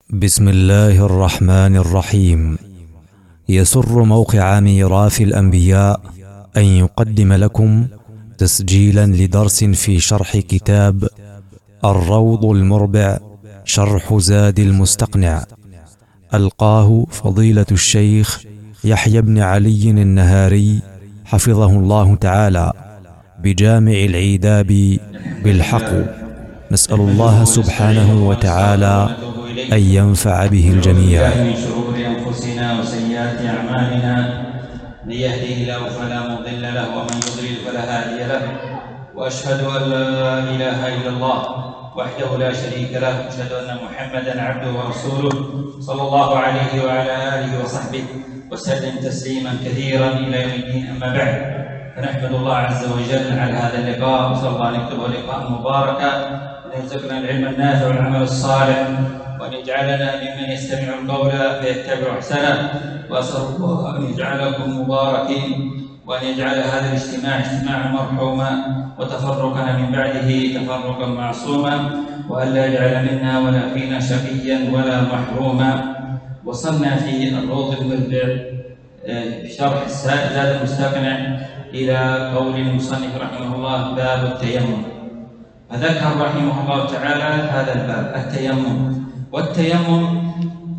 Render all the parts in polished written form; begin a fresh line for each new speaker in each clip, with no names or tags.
بسم الله الرحمن الرحيم. يسر موقع ميراث الأنبياء أن يقدم لكم تسجيلا لدرس في شرح كتاب الروض المربع شرح زاد المستقنع، ألقاه فضيلة الشيخ يحيى بن علي النهاري حفظه الله تعالى بجامع العيداب بالحق. نسأل الله سبحانه وتعالى أن ينفع به الجميع.
من شرور أنفسنا وسيئات أعمالنا، من يهده الله فلا مضل له ومن يضلل فلا هادي له، وأشهد أن لا إله إلا الله وحده لا شريك له، وأشهد أن محمدا عبده ورسوله صلى الله عليه وعلى آله وصحبه وسلم تسليما كثيرا إلى يوم الدين. أما بعد، فنحمد الله عز وجل على هذا اللقاء، وصلى الله أن يكتبه لقاء مباركا، وأن يرزقنا العلم النافع والعمل الصالح، وأن يجعلنا ممن يستمع القول فيتبع أحسنه، وأسأل الله أن يجعلكم مباركين، وأن يجعل هذا الاجتماع اجتماعا مرحوما، وتفرقنا من بعده تفرقا معصوما، وأن لا يجعل منا ولا فينا شقيا ولا محروما. وصلنا في الروض المربع بشرح زاد المستقنع إلى قول المصنف رحمه الله باب التيمم، فذكر رحمه الله تعالى هذا الباب التيمم. والتيمم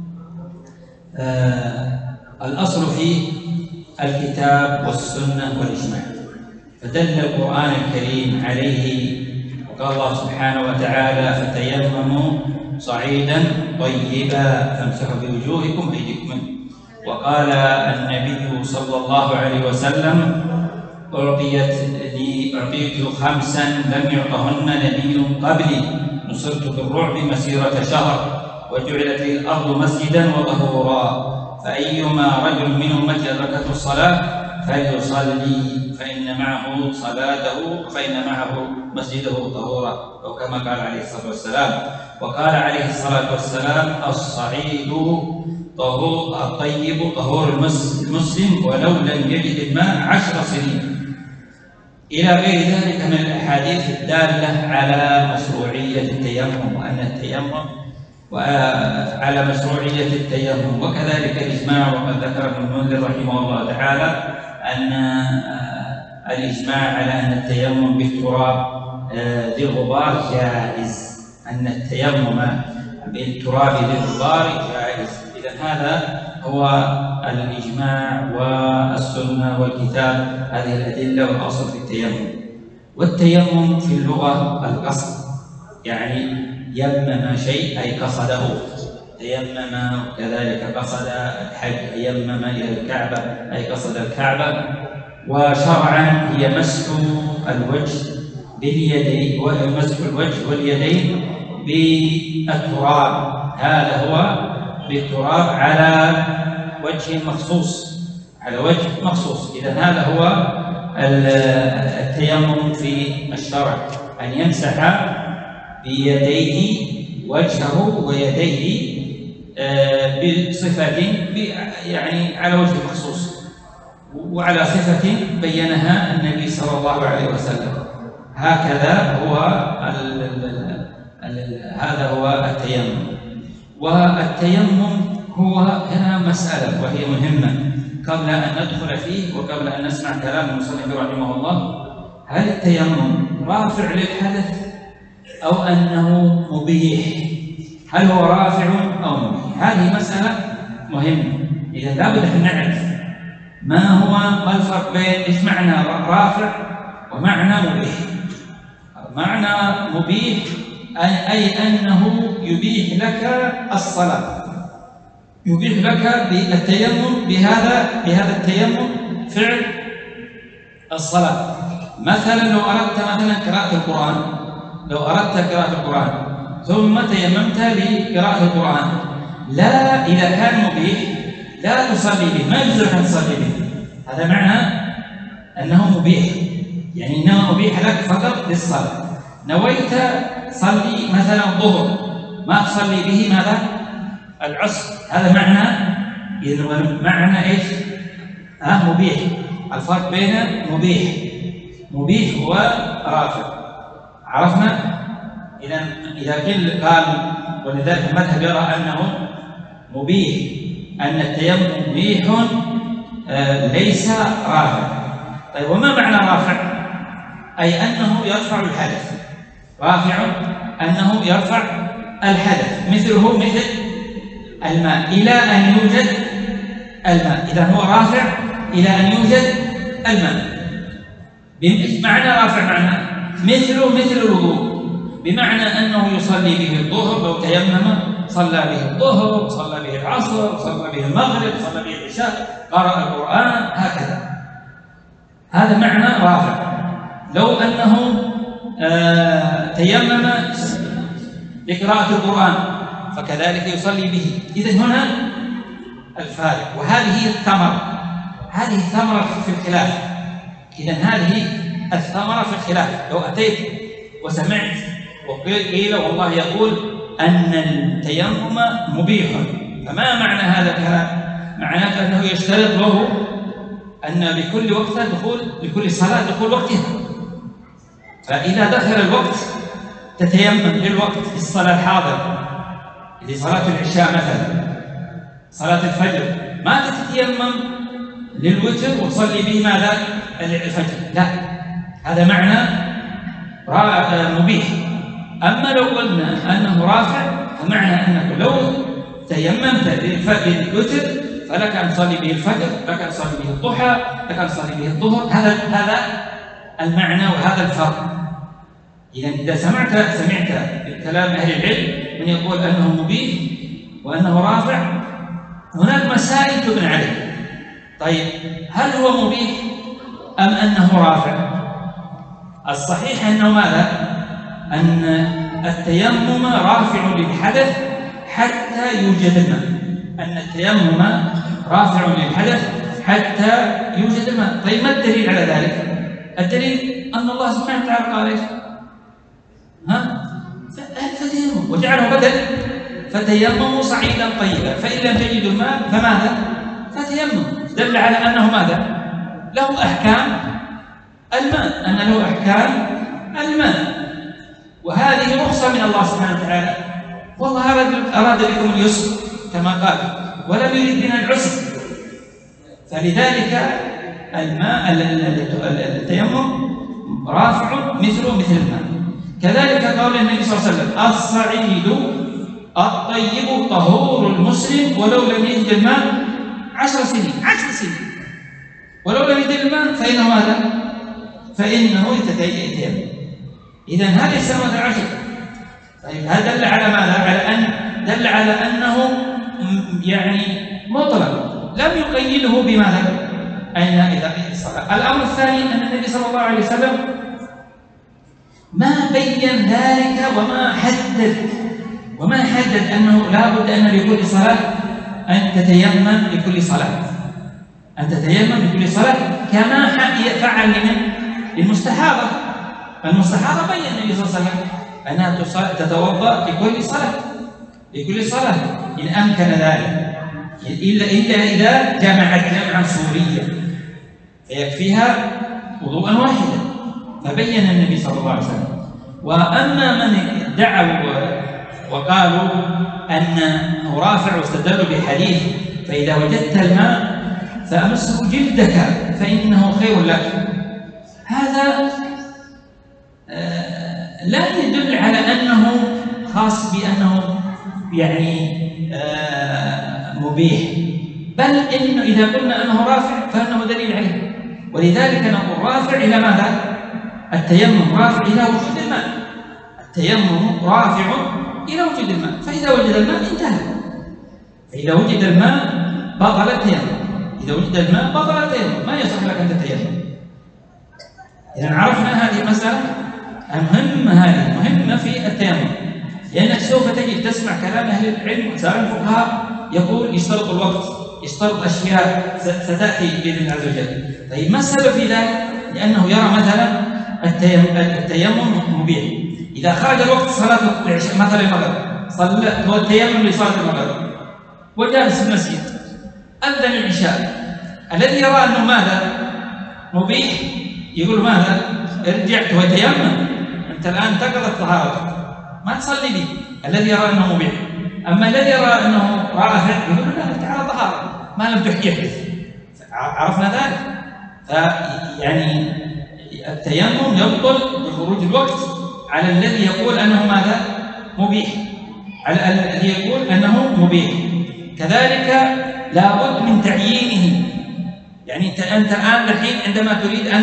الأصل فيه الكتاب والسنة والإجماع، فدل القرآن الكريم عليه، وقال الله سبحانه وتعالى فتيمموا صعيدا طيبا فامسحوا بوجوهكم وأيديكم. وقال النبي صلى الله عليه وسلم أعطيت خمسا لم يعطهن نبي قبلي، نصرت بالرعب مسيرة شهر، وجعلت لي الأرض مسجدا وطهورا، فأيما رجل من أمتي أدركته الصلاة فليصلي فإن معه صلاته فإن معه مسجده طهورا، أو كما قال عليه الصلاة والسلام. وقال عليه الصلاة والسلام الصعيد الطيب طهور المسلم ولو لم يجد الماء 10 سنين، إلى غير ذلك من الأحاديث الدالة على مشروعية التيمم، وأن التيمم وعلى مشروعية التيمم، وكذلك الإجماع. وقد ذكر ابن المنذر رحمه الله تعالى أن الإجماع على أن التيمم بالتراب ذي الغبار جائز، أن التيمم بالتراب ذي الغبار جائز. إذن هذا هو الإجماع والسنة والكتاب، هذه الأدلة والأصل في التيمم. والتيمم في اللغة القصد، يعني يمم شيء أي قصده، تيمم كذلك قصد الحج، يمم إلى الكعبة أي قصد الكعبة. وشرعا هي مسح الوجه باليدين، ومسح الوجه واليدين بالتراب، هذا هو بالتراب على وجه مخصوص، على وجه مخصوص. إذا هذا هو التيمم في الشرع، أن يمسح بيديه وجهه ويديه بصفة يعني على وجه مخصوص، وعلى صفة بينها النبي صلى الله عليه وسلم. هكذا هو هذا هو التيمم. والتيمم هو هنا مسألة وهي مهمة قبل أن ندخل فيه وقبل أن نسمع كلام المصنف رحمه الله. هل التيمم رافع للحدث أو أنه مبيح؟ هل هو رافع أو مبيح؟ هذه مسألة مهمة. إذا لابد أن نعرف ما الفرق بين إيش معنى رافع ومعنى مبيح. معنى مبيح أي أنه يبيح لك الصلاة، يبيح لك بالتيمم بهذا التيمم فعل الصلاة. مثلا لو أردت قراءة القرآن، لو أردت قراءة القرآن ثم تيممت لقراءة القرآن، لا، إذا كان مبيح لا تصلي به، ما يجوز أن تصلي به. هذا معنى أنه مبيح، يعني إنما أبيح لك فقط للصلاة. نويت صلي مثلا الظهر، ما تصلي به ماذا؟ العصر، هذا معنى، إذا معنى إيش؟ مبيح. الفرق بين مبيح ورافع عرفنا. إذا قال ولذلك المذهب يرى أنه مبيح، أن التيمم مبيح ليس رافع. طيب وما معنى رافع؟ أي أنه يرفع الحدث، رافع أنه يرفع الحدث، مثله مثل الماء إلى أن يوجد الماء. إذا هو رافع إلى أن يوجد الماء. معنى رافع معنى مثله مثل الوضوء، بمعنى أنه يصلي به الظهر، لو تيمم صلى به الظهر وصلى به العصر وصلى به المغرب وصلى به العشاء، قرأ القرآن هكذا. هذا معنى رافع. لو أنه تيمم لقراءة القرآن فكذلك يصلي به. إذن هنا الفارق، وهذه هي الثمرة، هذه الثمرة في الخلاف. إذن هذه الثمرة في الخلاف. لو أتيت وسمعت وقيل والله يقول أن التيمم مبيح، فما معنى هذا الكلام؟ معناه أنه يشترط له أن لكل وقت دخول، لكل صلاة دخول وقتها، فإذا دخل الوقت تتيمم للوقت في الصلاة الحاضرة، لصلاة العشاء مثلا، صلاة الفجر، ما تتيمم للوتر وتصلي به ماذا؟ الفجر، لا، هذا معنى مبيح. أما لو قلنا أنه رافع فمعنى أنك لو تيممت للوتر فلك أن تصلي به الفجر، لك أن تصلي به الضحى، لك أن تصلي به الظهر. هذا المعنى وهذا الفرق. إذا سمعت كلام أهل العلم من يقول أنه مبيح وأنه رافع، هناك مسائل تبنى عليه. طيب هل هو مبيح أم أنه رافع؟ الصحيح أنه ماذا؟ أن التيمم رافع للحدث حتى يوجد الماء، أن التيمم رافع للحدث حتى يوجد الماء. طيب ما الدليل على ذلك؟ الدليل أن الله سبحانه وتعالى قال إيش؟ فتيمم وجعله بدل، فتيمموا صعيدا طيبا فإن لم تجدوا الماء فماذا؟ فتيمم. دل على أنه ماذا؟ له أحكام الماء، أن له أحكام الماء، وهذه رخصة من الله سبحانه وتعالى. والله أراد بكم اليسر كما قال، ولم يريد بنا العسر. فلذلك الماء التيمم رافع مثله مثل الماء. كذلك قول النبي صلى الله عليه وسلم: الصعيد الطيب طهور المسلم ولو لم يجد الماء 10 سنين، 10 سنين، ولو لم يجد الماء فإنه ماذا؟ فإنه يتيمم. إذن هذه السنوات 10. طيب هذا دل على ماذا؟ دل على أنه يعني مطلق، لم يقيده بماذا؟ أين إذا الصلاة. الأمر الثاني أن النبي صلى الله عليه وسلم ما بين ذلك وما حدد أنه لا بد أن لكل صلاة أن تتيمم لكل صلاة، أن تتيمم لكل صلاة، كما فعل للمستحاضة. المستحاضة بين النبي صلى الله عليه وسلم أنها تتوضأ لكل صلاة إن أمكن ذلك، إلا إذا جمعت جمعا صوريا فيكفيها وضوءا واحدا، فبين النبي صلى الله عليه وسلم. وأما من ادعوا وقالوا أنه رافع واستدلوا بحديث: فإذا وجدت الماء فأمسه جلدك فإنه خير لك، هذا لا يدل على أنه خاص بأنه يعني مبيح، بل إنه إذا قلنا أنه رافع فإنه دليل عليه. ولذلك نقول رافع إلى ماذا؟ التيمم رافع إلى وجود الماء، التيمم رافع إلى وجود الماء، فإذا وجد الماء انتهى. فإذا وجد الماء بطل التيمم، إذا وجد الماء بطل التيمم، ما يصح لك أن تتيمم. إذا عرفنا هذه المسألة المهمة، هذه مهمة في التيمم، لأنك سوف تجد تسمع كلام أهل العلم وسائر الفقهاء يقول يشترط الوقت، يشترط أشياء ستأتي بإذن الله عز وجل. طيب ما السبب في ذلك؟ لأنه يرى مثلا التيمم مبيح. إذا خرج الوقت صلاة العشاء مثلا المغرب، صلى هو التيمم لصلاة المغرب وجالس في المسجد، أذن العشاء، الذي يرى أنه ماذا؟ مبيح، يقول ماذا؟ ارجع وتيمم، أنت الآن تقضت طهارتك، ما تصلي به الذي يرى أنه مبيح. أما الذي يرى أنه رافع يقول لا أنت على طهارة ما لم يحدث. عرفنا ذلك. فيعني التيمم يبطل بخروج الوقت على الذي يقول أنه ماذا؟ مبيح، على الذي يقول أنه مبيح. كذلك لابد من تعيينه. يعني أنت الآن الحين عندما تريد أن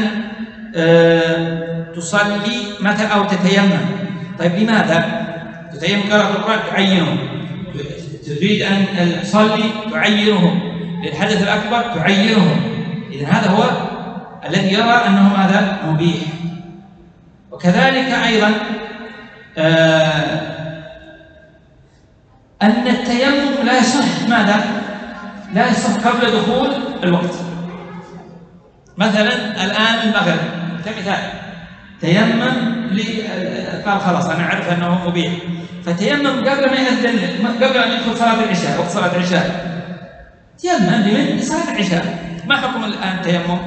تصلي متى أو تتيمم، طيب لماذا؟ تتيمم قراءة القرآن تعينه، تريد أن تصلي تعينه، للحدث الأكبر تعينه. إذن هذا هو الذي يرى أنه ماذا؟ مبيح. وكذلك أيضا أن التيمم لا يصح ماذا؟ لا يصح قبل دخول الوقت. مثلا الآن المغرب كمثال تيمم قال خلاص أنا أعرف أنه مبيح، فتيمم قبل ما يأذن، قبل أن يدخل صلاة العشاء، وقت صلاة العشاء تيمم لصلاة العشاء. ما حكم الآن تيمم؟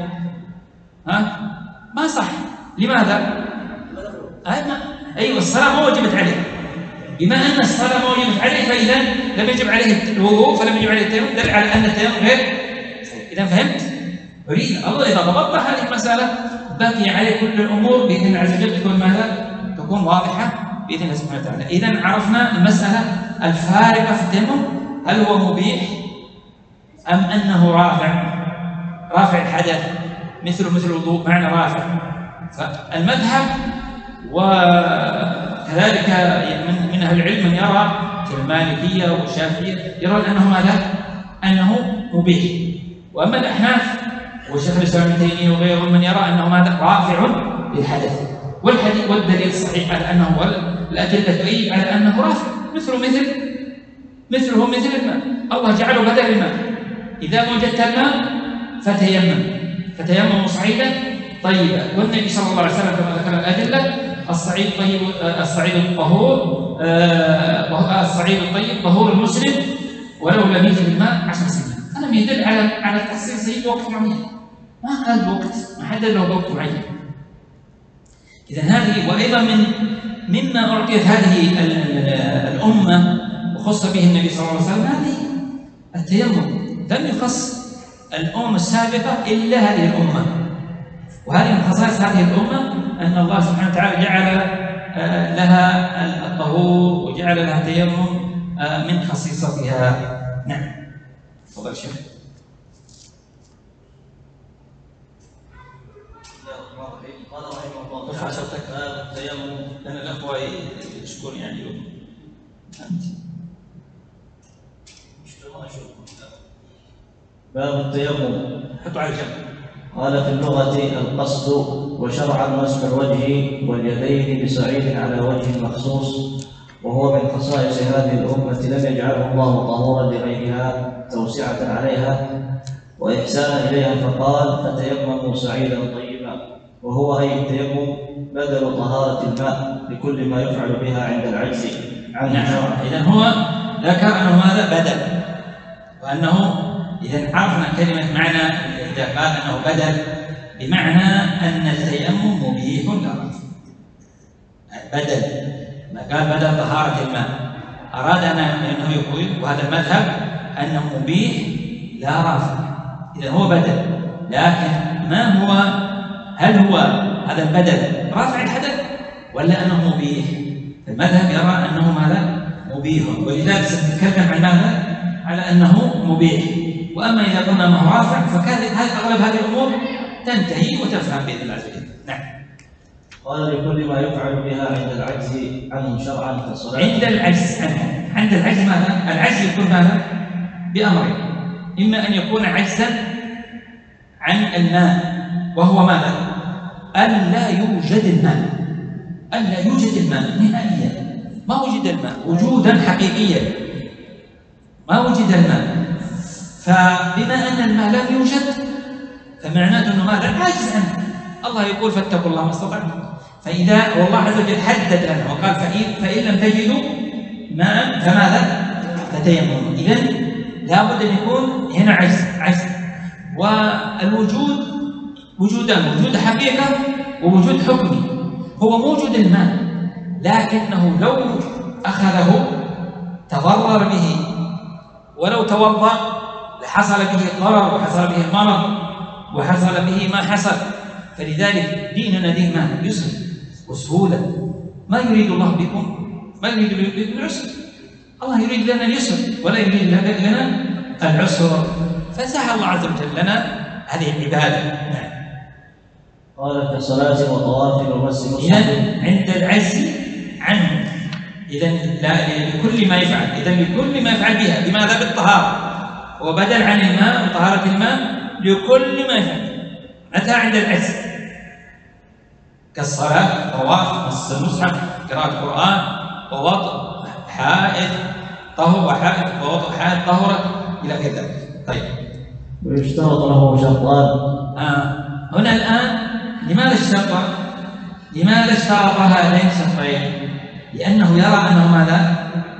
ما صح. لماذا؟ أيوة الصلاة ما وجبت عليه. بما أن الصلاة ما وجبت عليه فإذا لم يجب عليه الوضوء فلم يجب عليه التيمم، دل على أن التيمم غير. إذا فهمت؟ أريد الله إذا ضبطت هذه المسألة بقي عليه كل الأمور بإذن الله عز وجل تكون ماذا؟ تكون واضحة بإذن الله سبحانه وتعالى. إذا عرفنا المسألة الفارقة في التيمم، هل هو مبيح أم أنه رافع الحدث مثل الوضوء معنى رافع. فالمذهب وكذلك من أهل العلم من يرى كالمالكية والشافعية يرون أنه ماذا؟ أنه مبيح. وأما الأحناف وشيخ الإسلام ابن تيمية وغيرهم من يرى أنه ماذا؟ رافع للحدث. والحديث والدليل الصحيح على أنه، والأدلة تؤيد على أنه رافع مثله مثل الماء. الله جعله بدل الماء. إذا وجدت الماء فتيمموا صعيدا طيبا. والنبي صلى الله عليه وسلم كما ذكر الأدلة الصعيد طيب، الصعيد الطهور، الصعيد الطيب طهور المسلم ولو لم يجد الماء 10 سنين. هذا يدل على تخصيصه بوقت معين. ما قال بوقت، ما حدد له بوقت معين. إذا هذه وأيضا مما أعطيت هذه الأمة وخص به النبي صلى الله عليه وسلم هذه التيمم. لم يخص الأمم السابقة إلا هذه الأمة. وهذه من خصائص هذه الأمة أن الله سبحانه وتعالى جعل لها الطهور وجعل لها التيمم من خصيصتها. نعم. تفضل شيخ.
قال رحمه الله تعالى التيمم،
لأن الأخوة يشكون يعني أنت
باب التيمم.
حطوا على جنب.
قال في اللغة القصد، وشرعا مسح الوجه واليدين بصعيد على وجه مخصوص، وهو من خصائص هذه الأمة لم يجعله الله طهورا لغيرها توسعة عليها وإحسانا إليها، فقال فتيمموا صعيدا طيبا، وهو أي التيمم بدل طهارة الماء لكل ما يفعل بها عند العجز عنه.
نعم. إذن هو ذكر أنه ماذا؟ بدل، وأنه إذن عرفنا كلمة معنى إذا قال أنه بدل بمعنى أن التيمم مبيح لا رافع. بدل ما قال بدل طهارة الماء، أراد أنه يقول وهذا المذهب أنه مبيح لا رافع. إذن هو بدل، لكن ما هو؟ هل هو هذا البدل رافع الحدث ولا أنه مبيح؟ المذهب يرى أنه ماذا؟ مبيح، ولذلك سنتكلم عن ماذا؟ على أنه مبيح. وأما إذا قلنا ما هو رافع فكانت أغلب هذه الأمور تنتهي وتفهم بإذن الله عز وجل. نعم.
قال لكل ما يفعل بها عند العجز عنه شرعا كالصلاة.
عند العجز عنه، عند العجز ماذا؟ العجز يكون ماذا؟ بأمرين، إما أن يكون عجزا عن الماء، وهو ماذا؟ ألا يوجد الماء، ألا يوجد الماء نهائيا، ما وجد الماء وجودا حقيقيا، ما وجد الماء. فبما أن الماء لم يوجد فمعناته أنه ماذا؟ عاجز عنه. الله يقول فاتقوا الله ما استطعتم. فإذا والله عز وجل حدد لنا وقال فإن لم تجدوا ماء فماذا؟ فتيمموا. إذن لابد أن يكون هنا عجز. والوجود وجودان، وجود حقيقة ووجود حكمي. هو موجود الماء لكنه لو أخذه تضرر به، ولو توضأ لحصل به الضرر وحصل به المرض وحصل به ما حصل. فلذلك ديننا دين ما يسر وسهولة، ما يريد الله بكم، ما يريد بكم العسر، الله يريد لنا اليسر ولا يريد لنا العسر، فسهل الله عز وجل لنا هذه العبادة. نعم.
قال كصلاة وطواف ومس
إذن عند العجز عنه، إذن لكل ما يفعل، إذن لكل ما يفعل بها، لماذا؟ بالطهارة، وبدل عن الماء وطهارة الماء لكل ما يفعل. متى؟ عند العجز، كالصلاة، طواف، مس المصحف، قراءة القرآن، ووضع حائض طهر وحائض ووضع حائض طهرة إلى غير ذلك. طيب.
ويشترط له شرطان.
هنا الآن لماذا اشترط هذين الشرطين؟ لأنه يرى أنه ماذا؟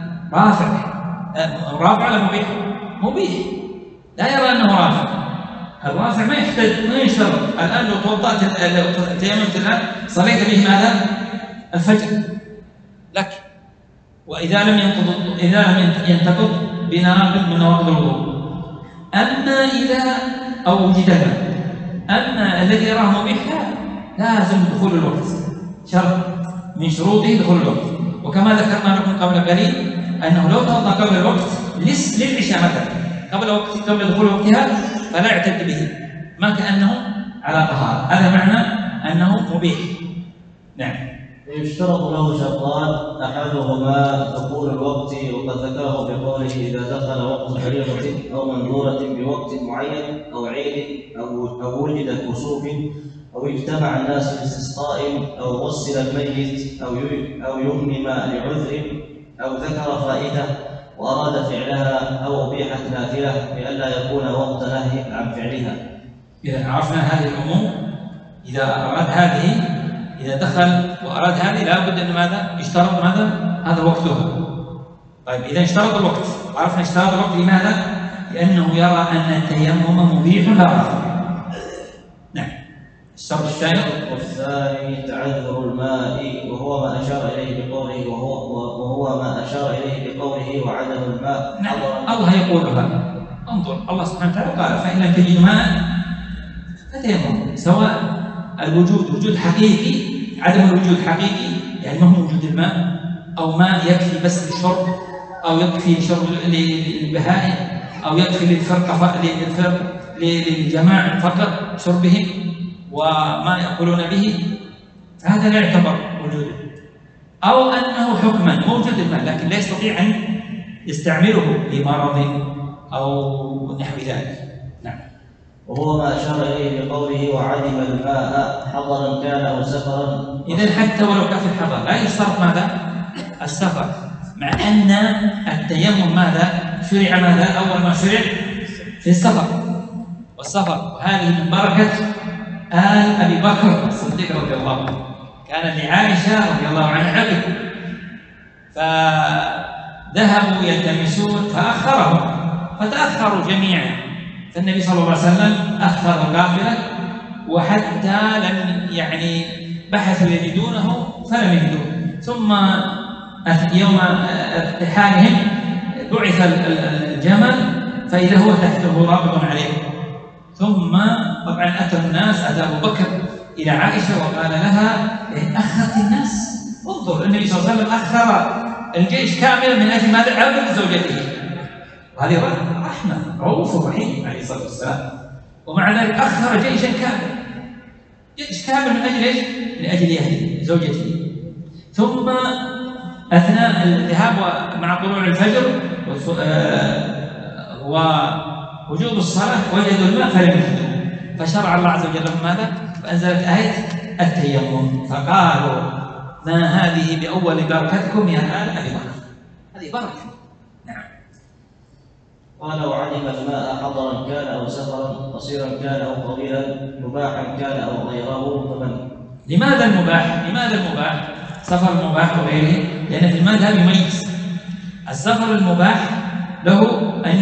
رافع ولا مبيح؟ مبيح، لا يرى أنه رافع. الرافع ما يحتاج، ما يشترط. الآن لو توضأت، لو تيممت الآن صليت به ماذا؟ الفجر لك، وإذا لم ينتقض بناقض من نواقض الوضوء. أما إذا وجد الماء، أما الذي يراه مبيح لازم دخول الوقت، شرط من شروطه دخول الوقت. وكما ذكرنا لكم قبل قليل أنه لو توضأ قبل الوقت للعشاء مثلا قبل دخول وقتها فلا يعتد به، ما كأنه على طهارة. هذا معنى أنه مبيح. نعم.
يشترط له شرطان، أحدهما دخول الوقت، وقد ذكره بقوله إذا دخل وقت فريضة أو منذورة بوقت معين أو عيد أو وجد كسوف أو اجتمع الناس لاستسقاء أو غسل الميت أو يمم لعذر أو ذكر فائدة وأراد فعلها أو أبيحت نافلة لئلا يكون وقت نهي عن فعلها.
إذا عرفنا هذه الأمور، إذا أراد هذه، إذا دخل وأراد هذه لابد أن ماذا؟ يشترط ماذا؟ هذا وقتها. طيب إذا اشترط الوقت، عرفنا اشترط الوقت لماذا؟ لأنه يرى أن التيمم مبيح لا رافع. نعم. الشرط الثاني
تعذر الماء، وهو ما أشار إليه بقوله وعدم الماء.
نعم. الله يقولها، انظر الله سبحانه وتعالى قال فإن لم تجدوا ماء فتيمموا، سواء الوجود وجود حقيقي، عدم الوجود حقيقي يعني ما هو وجود الماء، أو ماء يكفي بس للشرب، أو يكفي شرب للبهائم، أو يكفي للجماعة فقط شربهم وما يأكلون به، فهذا لا يعتبر وجوده. أو أنه حكما موجود الماء لكن لا يستطيع أن يستعمله لمرض أو نحو ذلك. نعم.
وهو ما أشار إليه بقوله وعدم الماء حضرا كان أو سفرا.
إذن حتى ولو كان في الحضر لا يشترط ماذا؟ السفر، مع أن التيمم ماذا؟ شرع ماذا؟ أول ما شرع في السفر، والسفر وهذه من بركة آل أبي بكر الصديق رضي الله عنه، كان لعائشة رضي الله عنها عبد، فذهبوا يلتمسون فأخرهم فتأخروا جميعا، فالنبي صلى الله عليه وسلم أخر القافلة وحتى لم بحثوا يجدونه فلم يجدوه، ثم يوم ارتحالهم بعث الجمل فإذا هو تحته رابط عليه، ثم طبعا أتى الناس، أتى أبو بكر إلى عائشة وقال لها أخرت الناس، انظر النبي صلى الله عليه وسلم أخر الجيش كاملا من أجل ماذا؟ عبد زوجته، وهذه رحمة، رؤوف رحيم عليه الصلاة والسلام، ومع ذلك أخر جيشا كاملا، جيش كامل من أجل إيش؟ من أجل أهله زوجته. ثم أثناء الذهاب مع طلوع الفجر ووجوب الصلاة وجدوا الماء فلم يجدوه، فشرع الله عز وجل ماذا؟ فأنزلت آية التيمم، فقالوا ما هذه بأول بركتكم يا آل أبي بكر، هذه بركة. نعم.
قال وعدم الماء حضرا كان أو سفرا، قصيرا كان أو طويلا، مباحا كان أو غيره، فمن.
لماذا المباح؟ لماذا المباح؟ سفر المباح وغيره، لأن في المذهب يميز السفر المباح له أن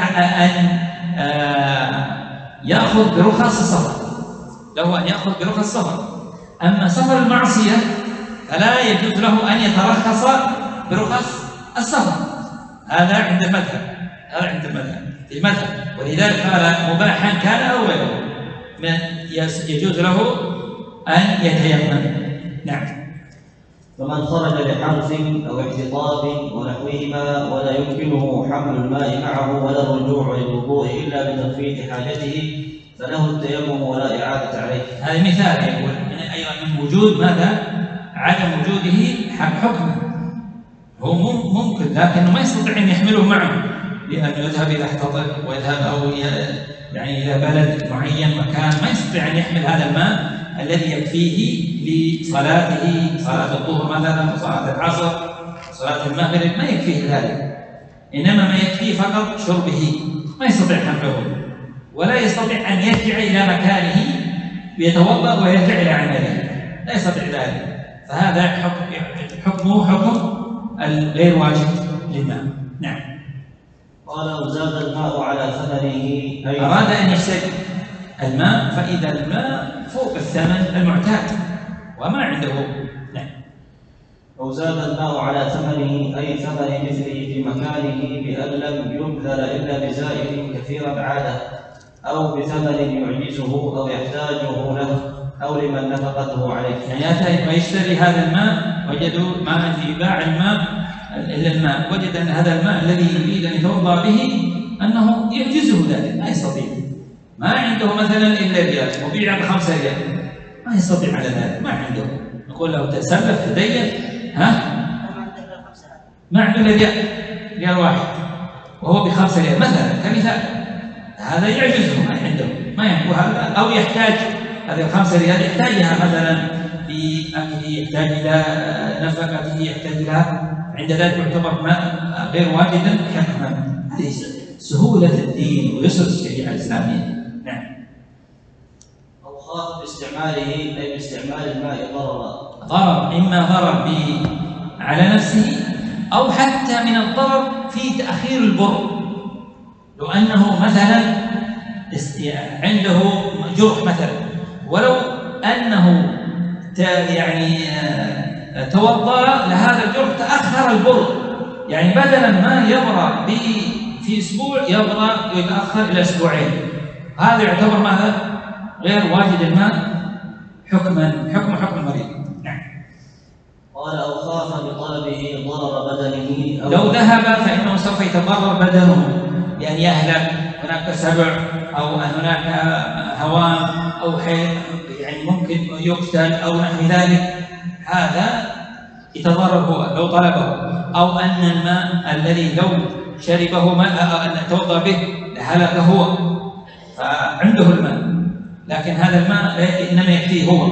يأخذ برخص السفر، له أن يأخذ برخص السفر. أما سفر المعصية فلا يجوز له أن يترخص برخص السفر. هذا عند المذهب، هذا عند المذهب في المذهب. ولذلك قال مباحا كان أو غيره يجوز له أن يتيمم. نعم.
فمن خرج لحرث أو احتطاب ونحوهما ولا يمكنه حمل الماء معه ولا الرجوع للوضوء إلا بتخفيف حاجته فله التيمم ولا إعادة عليه.
هذا مثال يقول أيضا من وجود ماذا؟ عدم وجوده حكم. هو ممكن لكنه ما يستطيع أن يحمله معه، لأنه يذهب إلى احتطب ويذهب أو يعني إلى بلد معين مكان ما يستطيع أن يحمل هذا الماء الذي يكفيه لصلاته، صلاة الظهر مثلا، صلاة العصر، صلاة المغرب، ما يكفيه ذلك، إنما ما يكفيه فقط شربه، ما يستطيع حمله ولا يستطيع أن يرجع إلى مكانه ويتوضأ ويرجع إلى عمله، لا يستطيع ذلك. فهذا حكمه حكم الغير واجب للماء. نعم.
قال وزاد الماء على ثمنه،
أراد أن يشتري الماء فإذا الماء فوق الثمن المعتاد وما عنده. نعم.
أو زاد الماء على ثمنه أي ثمن مثله في مكانه بأن لم يبذل إلا بزائد كثيرا عادة أو بثمن يعجزه أو يحتاجه له أو لمن نفقته عليه.
يعني يأتي ويشتري هذا الماء، وجدوا ماء في باع الماء إلا الماء، وجد أن هذا الماء الذي يريد أن يتوضأ به أنه يعجزه ذلك، ما يستطيع، ما عنده مثلا إلا ريال وبيع ب5 ريال، ما يستطيع على ذلك، ما عنده. نقول له تسلف تدين، ما عنده إلا ريال واحد وهو ب5 ريال مثلا كمثال، هذا يعجزه، ما عنده، ما عنده هذا، أو يحتاج هذه 5 ريال يحتاجها مثلا في أكله، يحتاج إلى نفقته، يحتاج إلى، عند ذلك يعتبر ماء غير واجدا حكما. هذه سهولة الدين ويسر الشريعة الإسلامية. نعم.
أو خاف باستعماله أي باستعمال الماء
ضرر، إما ضرر على نفسه أو حتى من الضرر في تأخير البر. لو أنه مثلا عنده جرح مثلا، ولو أنه يعني توضأ لهذا الجرح تأخر البر، يعني بدلا ما يبرأ في أسبوع يبرأ ويتأخر إلى أسبوعين، هذا يعتبر ماذا؟ غير واجد الماء حكما، حكم المريض. نعم.
قال أو خاف بطلبه ضرر بدنه
لو ذهب فإنه سوف يتضرر بدنه بأن يهلك، هناك سبع أو هناك هوام أو حيث يعني ممكن يقتل أو نحو ذلك، هذا يتضرر هو لو طلبه. أو أن الماء الذي لو شربه ماء أن توضأ به لهلك هو، فعنده الماء لكن هذا الماء إنما يكفيه هو.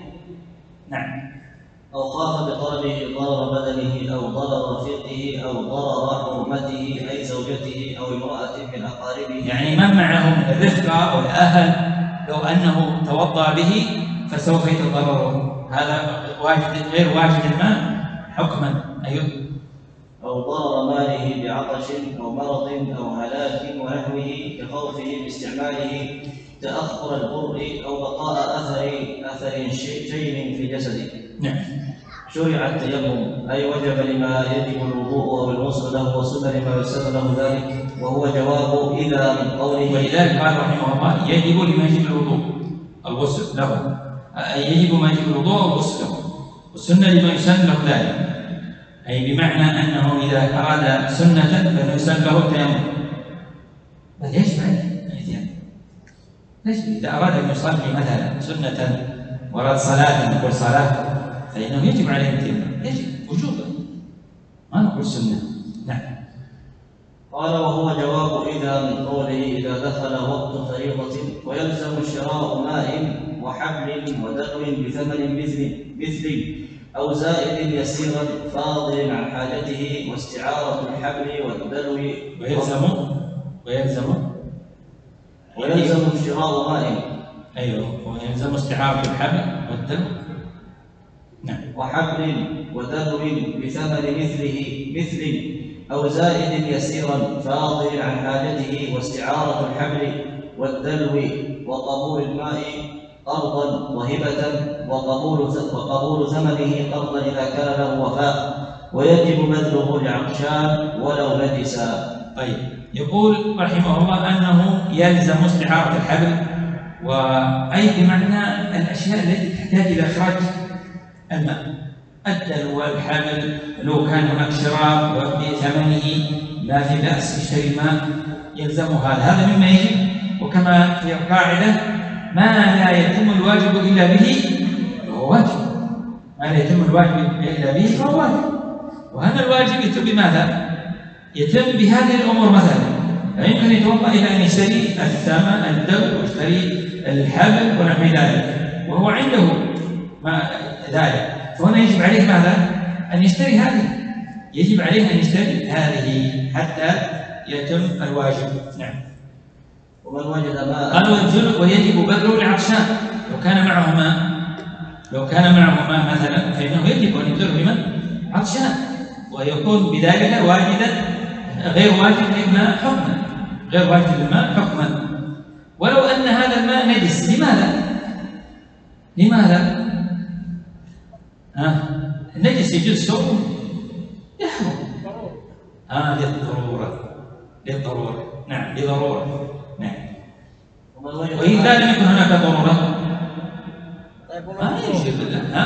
نعم.
أو خاف بطلبه ضرر بدنه أو ضرر رفيقه أو ضرر حرمته أي زوجته أو امرأة من أقاربه،
يعني من معه من الرفقة أو الأهل لو أنه توضأ به فسوف يتضرر، هذا غير واجد الماء حكما. أيوه.
أو ضرر ماله بعطش أو مرض أو هلاك ونحوه كخوفه باستعماله تأخر البر أو بقاء أثر شيء في جسده.
نعم.
شرع التيمم أي وجب لما يجب الوضوء أو الغسل له وسن لما يسن له ذلك، وهو جواب إذا من قوله.
ولذلك قال رحمه الله يجب لما يجب الوضوء الغسل له، يجب ما يجب الوضوء أو الغسل له، والسنة لما يسن له ذلك، أي بمعنى أنه إذا أراد سنة فيسن له التيمم. بل يجب عليه إذا أراد أن يصلي مثلا سنة ورد صلاة نقول صلاة فإنه يجب عليه التيمم، يجب وجوبا، ما نقول سنة. نعم.
قال وهو جواب إذا من قوله إذا دخل وقت فريضة ويلزم شراء ماء وحبل ودلو بثمن مثل أو زائد يسيرا فاضل عن حاجته واستعارة الحبل والدلو. ويلزم شراء ماء.
أيوه. ويلزم استعارة الحبل والدلو. نعم.
وحبل ودلو بثمن مثل أو زائد يسيرا فاضل عن حاجته واستعارة الحبل والدلو وقبول الماء قرضا وهبة وقبول ثمنه قرضا إذا كان له وفاء، ويجب بذله لعطشان ولو نجسا.
طيب، يقول رحمه الله أنه يلزم استعارة الحبل، وأي بمعنى الأشياء التي تحتاج إلى إخراج الماء، الدلو والحبل لو كان هناك شراء وبثمنه لا في بأس يشتري الماء يلزمه هذا مما يجب. وكما في القاعدة ما لا يتم الواجب إلا به فهو واجب، ما لا يتم الواجب إلا به فهو واجب. وهذا الواجب يتم بماذا؟ يتم بهذه الأمور مثلا، لا يمكن يتوضأ إلى أن يشتري الثمن الدلو ويشتري الحبل ونحو ذلك وهو عنده ما ذلك، فهنا يجب عليه ماذا؟ أن يشتري هذه، يجب عليه أن يشتري هذه حتى يتم الواجب. نعم.
ومن وجد ماء
قالوا ويجب بذله لعطشان، لو كان معه ماء مثلا فإنه يجب أن يبذله لمن؟ عطشان، ويكون بذلك واجدا غير واجب للماء حكما، غير واجب للماء حكما. ولو أن هذا الماء نجس، لماذا؟ النجس يجوز شربه يحرم للضرورة. نعم، لضرورة. نعم. وإذا لم يكن هناك ضرورة ما يجب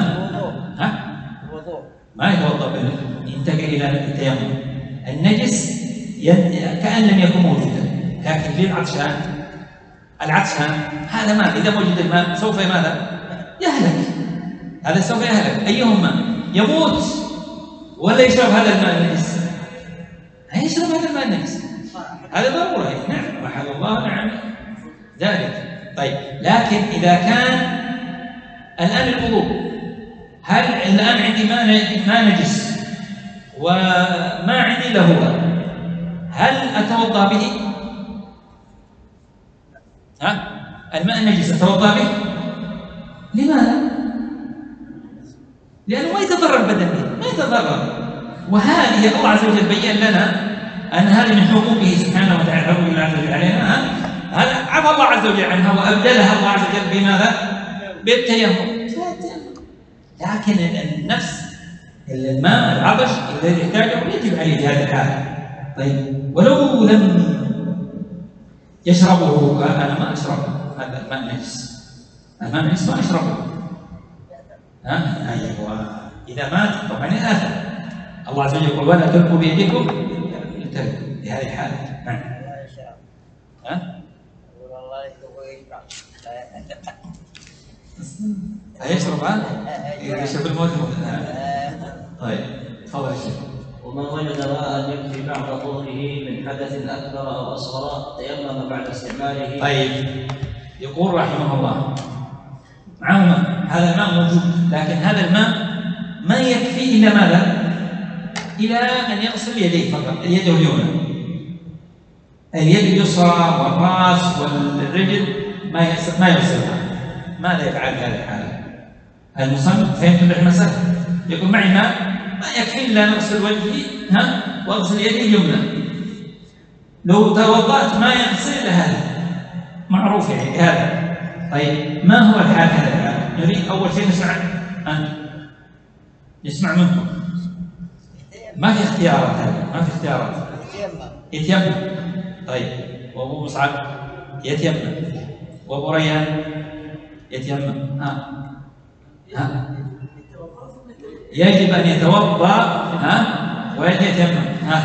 ما يتوضأ به، ينتقل إلى التيمم. النجس كأن لم يكن موجودا، لكن العطشان هذا ماء إذا وجد الماء سوف ماذا؟ يهلك، هذا سوف يهلك. أيهما يموت ولا يشرب هذا الماء النجس؟ يشرب هذا الماء النجس، هذا ضرورة. نعم، وحد الله نعم ذلك. طيب، لكن إذا كان الآن الوضوء، هل الآن عندي ماء نجس وما عندي له، هل أتوضأ به؟ الماء النجس أتوضأ به؟ لماذا؟ لأنه ما يتضرر البدن به، ما يتضرر. وهذه الله عز وجل بين لنا أن هذه من حقوقه سبحانه وتعالى، حقوق الله عز وجل علينا، هذا عفى الله عز وجل عنها وأبدلها الله عز وجل بماذا؟ بالتيمم. لكن النفس الماء العطش الذي يحتاجه يجب عليه في هذه الحالة. طيب، ولو لم يشربه، أنا ما أشربه، هذا الماء نجس، الماء نجس ما أشربه. أيوة، إذا مات طبعا آثم. الله عز وجل يقول ولا تلقوا بيدكم في هذه الحالة. نعم. يشرب يشرب الموت. طيب، تفضل يا شيخ.
ومن وجد ماء يكفي بعد طهره من حدث أكبر أو أصغر تيمم بعد استعماله.
طيب، يقول رحمه الله معه ماء، هذا الماء موجود، لكن هذا الماء ما يكفي إلا ماذا؟ إلى أن يغسل يديه فقط، اليد اليمنى، اليد اليسرى والرأس والرجل ما يغسلها. ماذا يفعل في هذه الحالة؟ المصنف فهمت المسألة، يقول معي ماء ما يكفي إلا أن أغسل وجهي وأغسل يدي اليمنى، لو توضأت ما يغسل إلا هذا، معروف يعني هذا. طيب، ما هو الحال هذا الحال؟ نريد أول شيء نسمع منكم. ما في اختيارات، هذا ما في اختيارات. يتيمم. طيب، وأبو مصعب يتيمم، وأبو ريان يتيمم. يجب أن يتوضأ ويتيمم.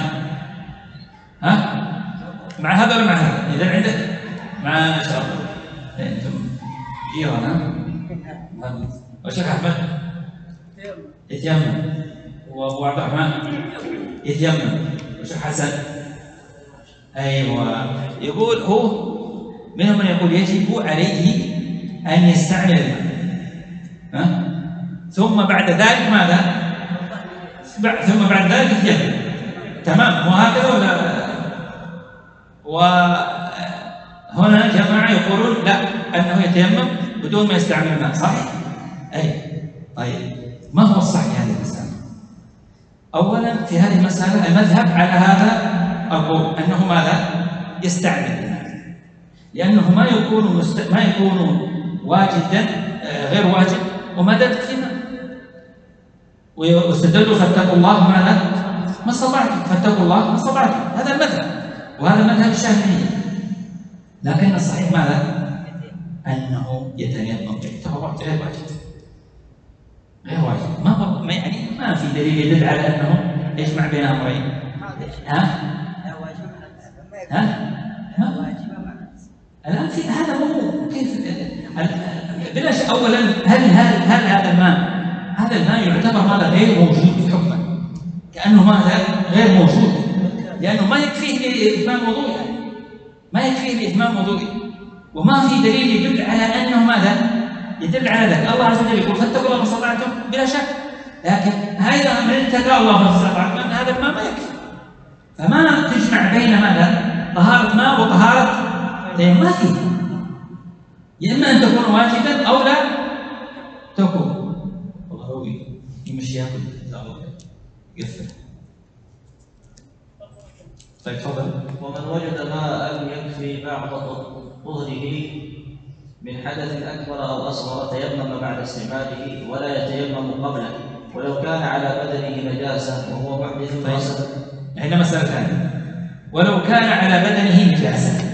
مع هذا ولا مع هذا؟ إذا عندك مع إن شاء الله أنتم جيران. وشيخ أحمد يتيمم، وأبو عبد الرحمن يتيمم، وشيخ حسن. أيوة، يقول هو منهم من يقول يجب عليه أن يستعمل الماء، ثم بعد ذلك ماذا؟ ثم بعد ذلك يتيمم. تمام، وهكذا ولا؟ وهنا جماعة يقولون لا، أنه يتيمم بدون ما يستعمل الماء. صحيح؟ أي. طيب، ما هو الصح في هذه المسألة؟ أولا في هذه المسألة المذهب على هذا القول أنه ماذا؟ يستعمل الماء، لأنه ما يكون واجدا غير واجب وما دام في ماء. واستدلوا فاتقوا الله ماذا؟ ما استطعتم، فاتقوا الله ما استطعتم، هذا المذهب وهذا مذهب الشافعية. لكن الصحيح ماذا؟ أنه يتيمم بالتبرع غير واجب، غير واجب، ما يعني ما في دليل يدل على أنه يجمع بين أمرين. الآن في هذا مو كيف بلا شك. أولا هل هذا الماء يعتبر ماذا غير موجود حكما، كأنه ماذا غير موجود، لأنه ما يكفيه لإتمام وضوئه، ما يكفيه لإتمام وضوئه، وما في دليل يدل على أنه ماذا يدل على ذلك. الله عز وجل يقول فاتقوا الله ما استطعتم بلا شك، لكن هذا من اتقى الله ما استطعتم هذا الماء ما يكفي. فما تجمع بين ماذا طهارة ماء وطهارة ما فيه، يا إما أن تكون واجبا أو لا تكون. والله هو يمشي ياكل يقفل. طيب تفضل.
ومن وجد ماء يكفي بعض طهره من حدث أكبر أو أصغر تيمم بعد استعماله ولا يتيمم قبله، ولو كان على بدنه نجاسة وهو محدث غسل.
عندنا مسألة ثانية، ولو كان على بدنه نجاسة،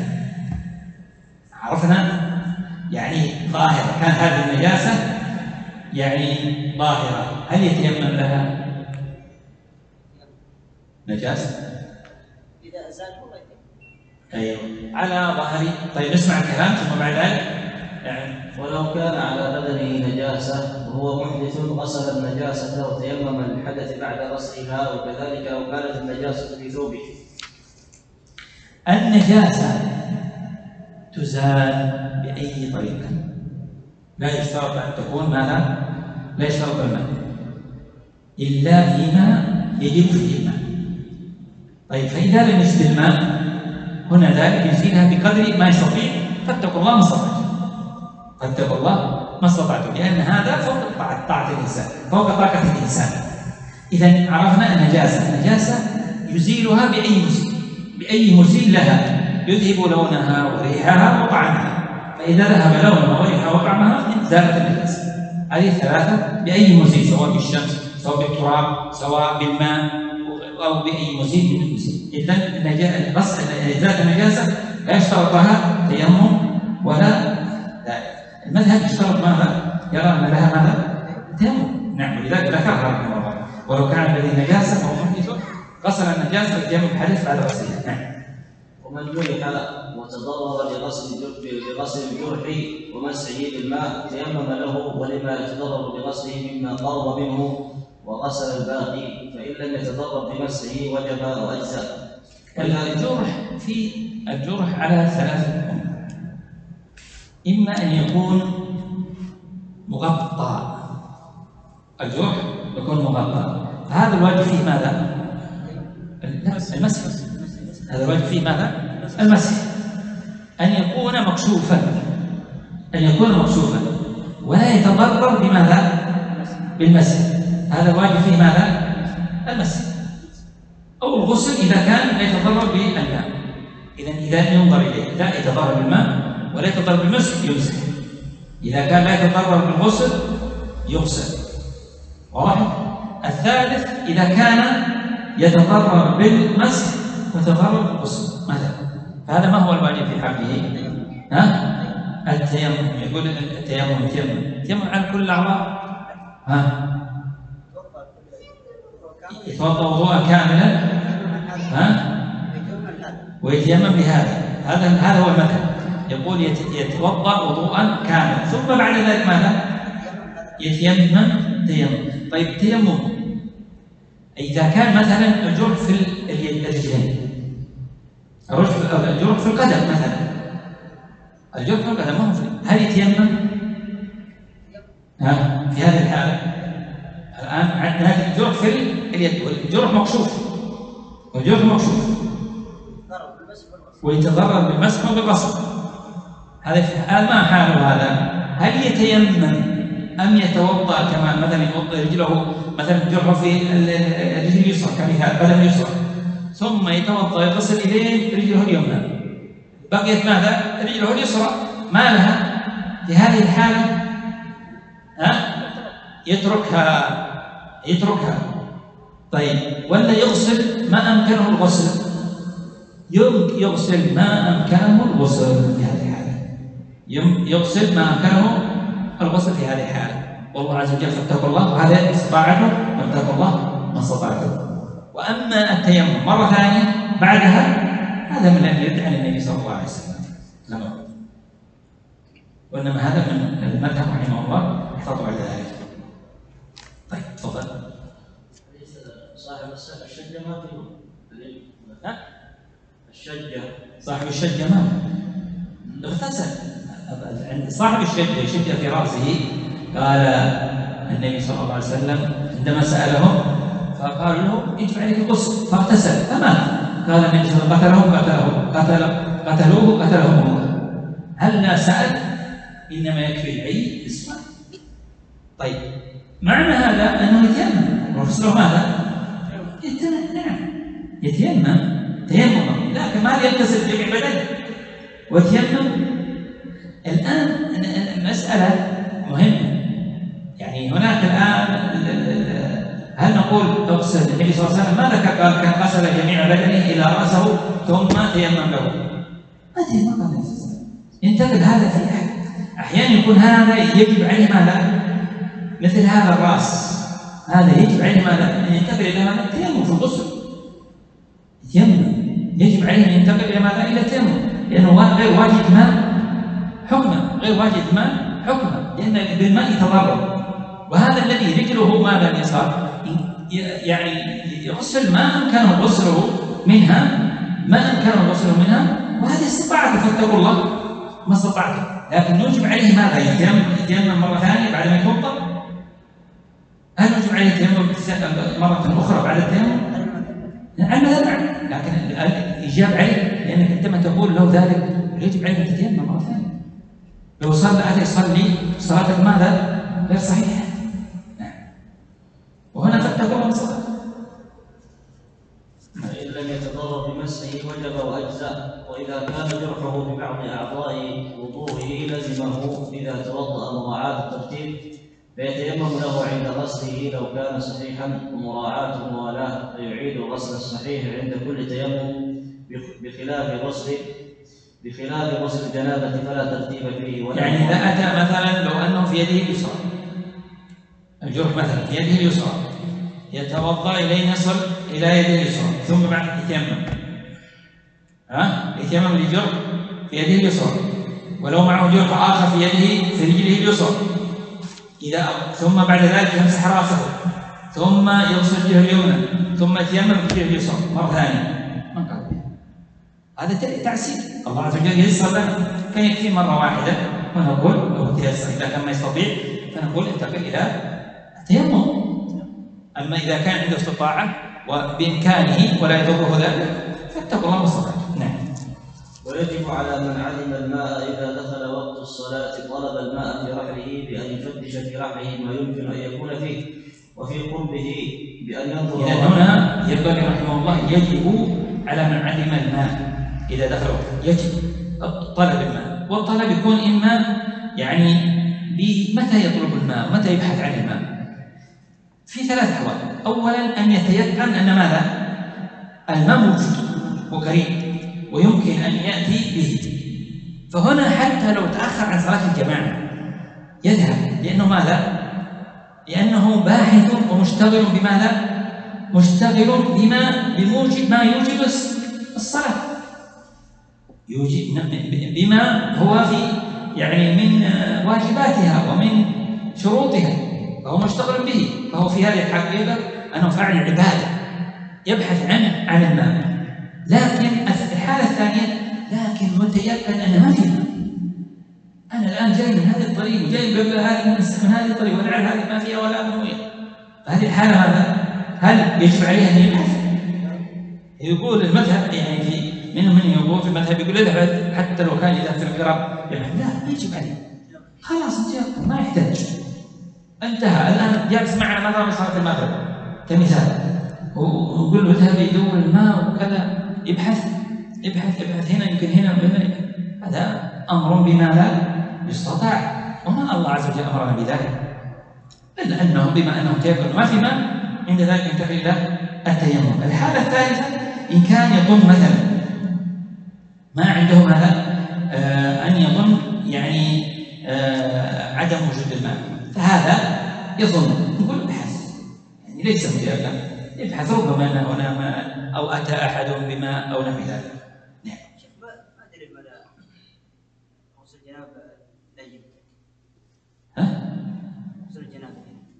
عرفنا يعني ظاهرة، كان هذه النجاسة يعني ظاهرة، هل يتيمم لها؟ نجاسة
إذا أزال
أيوه على ظهري. طيب نسمع الكلام ثم بعد ذلك.
يعني ولو كان على بدنه نجاسة وهو محدث غسل النجاسة وتيمم الحدث بعد غسلها، وكذلك لو كانت النجاسة في ثوبه.
النجاسة تزال بأي طريقة، لا يشترط أن تكون ماذا؟ لا يشترط الماء إلا فيما يجب فيه الماء. طيب فإذا لم يجد الماء هنا ذلك يزيلها بقدر ما يستطيع، فاتقوا الله ما استطعتم، فاتقوا الله ما استطعتم، لأن هذا فوق طاقة الإنسان، فوق طاقة الإنسان. إذا عرفنا النجاسة يزيلها بأي مزيل لها، يذهب لونها وريحها وطعمها، فإذا ذهب لونها وريحها وطعمها زالت النجاسة. هذه الثلاثة بأي مزيل، سواء بالشمس سواء بالتراب سواء بالماء أو بأي مزيل من المزيل. إذن إزالة النجاسة لا يشترط لها تيمم ولا المذهب يشترط ماذا؟ يرى أن لها ماذا؟ تيمم. نعم، ولذلك ذكرها رحمه الله ولو كان الذي نجاسة فهو محدث غسل النجاسة والتيمم بحدث بعد غسلها. نعم.
ومن جرح وتضرر لغسل الجرح ومسحه بالماء تيمم له ولما يتضرر بغسله مما قرب منه وغسل الباقي، فإن لم يتضرر بمسحه وجب وأجزاء.
الجرح على ثلاثة أمور، إما أن يكون مغطى، الجرح يكون مغطى، هذا الواجب فيه ماذا؟ المسح. هذا الواجب فيه ماذا؟ المسح. أن يكون مكشوفا، ولا يتضرر بماذا؟ بالمسح، هذا الواجب فيه ماذا؟ المسح. أو الغسل إذا كان لا يتضرر بالماء، إذا ينظر إليه، لا يتضرر بالماء ولا يتضرر بالمسح يمسح. إذا كان لا يتضرر بالغسل يغسل. واضح؟ الثالث إذا كان يتضرر بالمسح ويتضرر بالغسل مثلا، فهذا ما هو الواجب في حقه؟ التيمم. يقول التيمم على كل الأعضاء. يتوضأ وضوءا كاملا ويتيمم بهذا. هذا هو المذهب، يقول يتوضأ وضوءا كاملا ثم بعد ذلك ماذا؟ يتيمم تيمم. طيب التيمم إذا كان مثلا الجرح في الرجلين، الجرح في القدم مثلا، الجرح في القدم ما هو هل يتيمم؟ في هذه الحالة الآن عندنا الجرح في اليد والجرح مكشوف، ويتضرر بالمسح وبالغسل، هذا ما حاله هذا؟ هل يتيمم أم يتوضأ كما مثلا يوضأ رجله، مثلا جرحه في الرجل اليسرى كمثال قدم اليسرى، ثم يتوضأ يغسل إليه رجله اليمنى، بقيت ماذا؟ رجله اليسرى ما لها في هذه الحالة يتركها. طيب، ولا يغسل ما أمكنه الغسل؟ يغسل ما أمكنه الغسل في هذه الحالة، يغسل ما أمكنه الغسل في هذه الحالة. والله عز وجل فاتقوا الله، وهذا استطاعته فاتقوا الله ما استطعتم. وأما التيمم مرة ثانية بعدها، هذا من لم يرد عن النبي صلى الله عليه وسلم، وإنما هذا من المذهب رحمه الله احتاطوا على ذلك. طيب تفضل.
صاحب الشجة ما في الشجة،
صاحب الشجة ما اغتسل. عند صاحب الشجة شجة في رأسه، قال النبي صلى الله عليه وسلم عندما سألهم فقالوا له يجب عليك الغسل، فاغتسل فمات. قال النبي صلى الله عليه وسلم قتلوه قتلهم الله. هل سأل؟ إنما يكفي العي اسمه. طيب، معنى هذا أنه يتيمم، وغسله ماذا؟ نعم يتيمم تيمم، لكن ما يغتسل جميع بدنه ويتيمم. الآن المسألة مهمة، يعني هناك الآن هل نقول تغسل؟ النبي صلى الله عليه وسلم ما ذكر، قال كان غسل جميع بدنه إلى رأسه ثم تيمم له. ما تيمم قال ينتقل هذا في أحيانا يكون هذا يجب عليه ماذا؟ مثل هذا الرأس، هذا يجب عليه ماذا؟ أن ينتقل إلى ماذا؟ التيمم في الغسل. يتيمم، يجب عليه أن ينتقل إلى ماذا؟ إلى التيمم، لأنه غير واجب ماء حكمه، غير واجب ماء حكمه، لأن بالماء تضرر. وهذا الذي رجله ماذا صار؟ يعني يغسل ما أمكنه غسله منها، وهذه استطاعته فاتقوا الله ما استطعتم. لكن يجب عليه ماذا؟ يتيمم مرة ثانية بعد ما يتوضأ؟ هل يجب عليه التيمم مرة أخرى بعد التيمم؟ نعم، لكن الإجابة عليه، لأنك عندما تقول له ذلك يجب عليه أن تتيمم مرة ثانية. لو أتى يصلي صلاتك ماذا؟ غير صحيحة. وهنا فاتقوا الله صلاة.
فإن لم يتضرر بمسحه وجب وأجزاء، وإذا كان جرحه ببعض أعضاء وضوءه لزمه إذا توضأ مراعاة الترتيب، فيتيمم له عند غسله لو كان صحيحا، ومراعاة الموالاة فيعيد الغسل الصحيح عند كل تيمم، بخلاف غسل الجنابة فلا ترتيب فيه.
يعني إذا أتى مثلا لو أنه في يده اليسرى، الجرح مثلا في يده اليسرى، يتوضأ إليه يصل إلى يده اليسرى ثم بعد يتيمم لجرح في يده اليسرى، ولو معه جرح آخر في يده في رجله اليسرى، ثم بعد ذلك يمسح رأسه، ثم يغسل الجهة اليمنى، ثم يتيمم بالجهة اليسرى مرة ثانية. هذا تعسير. الله عز وجل ييسر لنا، كان يكفي مرة واحدة ونقول لو تيسر، إذا كان ما يستطيع فنقول انتقل إلى التيمم. أما إذا كان عنده استطاعة وبإمكانه ولا يضره ذلك فاتقوا الله ما استطعتم. نعم.
ويجب على من علم الماء إذا دخل وقت الصلاة طلب الماء في رحله بأن يفتش في رحله ما يمكن أن يكون فيه، وفي قربه بأن ينظر.
إذا هنا ينبغي رحمه الله يجب على من علم الماء إذا دخل يجب طلب الماء، والطلب يكون إما يعني متى يطلب الماء ومتى يبحث عن الماء. في ثلاث أحوال. أولا أن يتيقن أن ماذا؟ الماء موجود وقريب ويمكن أن يأتي به، فهنا حتى لو تأخر عن صلاة الجماعة يذهب، لأنه ماذا؟ لأنه باحث ومشتغل بماذا؟ مشتغل بموجب ما يوجب الصلاة، بما هو في يعني من واجباتها ومن شروطها، فهو مشتغل به، فهو في هذه الحقيقة أنه فاعل عبادة يبحث عن الماء. لكن الحالة الثانية لكن متيقن أن ما في ماء، أنا الآن جاي من هذا الطريق وجاي قبل هذه من هذه الطريق ولعل هذه ما فيها ولا مويه، فهذه الحالة هل يجب عليه أن يبحث؟ يقول المذهب يعني في من يقول في المذهب يقول اذهب حتى لو كان إذا في القراب يبحث، لا ما يجب عليه، خلاص انتهى ما يحتاج، انتهى. الآن جالس معنا مثلا صلاة المغرب كمثال، ويقول له اذهب يدور الماء وكذا، يبحث هنا يمكن هنا وهنا، هذا أمر بما لا يستطاع. وما الله عز وجل أمرنا بذلك، إلا أنهم بما أنهم تيقنوا ما في ماء عند ذلك ينتقل إلى التيمم. الحالة الثالثة إن كان يظن مثلا ما عندهم هذا أن يظن يعني عدم وجود الماء، فهذا يظن نقول ابحث، يعني ليس مجردا ابحث، ربما أن هنا ماء أو أتى أحدهم بماء أو نحو ذلك. نعم.
ما أدري مدى غسل الجنابة لين. غسل الجنابة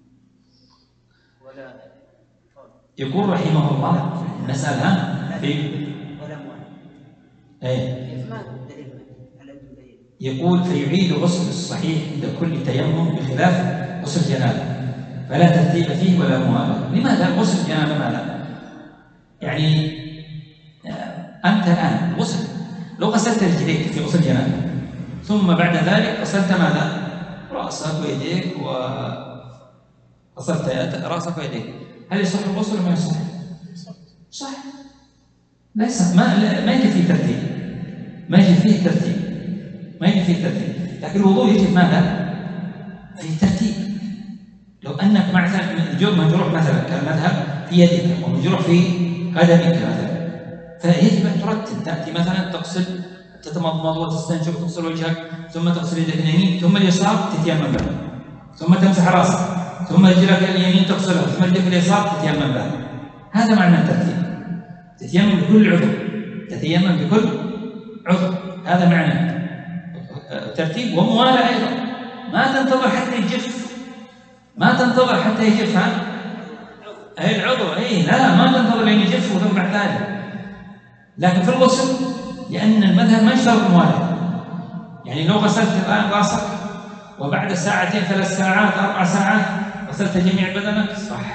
ولا
يقول رحمه الله المسألة في
ولا موانع.
أي
ما دليل على أنه لين.
يقول فيعيد غسل الصحيح عند كل تيمم بخلاف غسل الجنابة، فلا ترتيب فيه ولا موالاه. لماذا غسل الجنابة؟ ماذا؟ يعني أنت الآن غسل، لو غسلت رجليك في غسل الجنابة ثم بعد ذلك غسلت ماذا؟ رأسك ويديك وغسلت رأسك ويديك، هل يصح الغسل ولا ما يصح؟ صح. ليس ما يجب فيه ترتيب، ما يجب فيه ترتيب، ما يجب فيه ترتيب، لكن الوضوء يجب ماذا؟ فيه ترتيب. لو أنك مع مجروح مثلا كالمذهب في يدك ومجروح في قدمك مثلا، فيجب أن ترتب، تأتي مثلا تغسل، تتمضمض وتستنشق وتغسل وجهك، ثم تغسل يدك اليمين، ثم اليسار تتيمم بها، ثم تمسح راسك، ثم رجلك اليمين تغسلها، ثم رجلك اليسار تتيمم بها. هذا معنى الترتيب، تتيمم بكل عضو، تتيمم بكل عضو، هذا معنى ترتيب. وموالاة أيضا، ما تنتظر حتى يجف، ما تنتظر حتى يجف أي العضو، لا ما تنتظر لين يجف وثم بعد ذلك. لكن في الغسل لأن المذهب ما يشترط الموالاة، يعني لو غسلت الآن راسك وبعد ساعتين 3 ساعات 4 ساعات غسلت جميع بدنك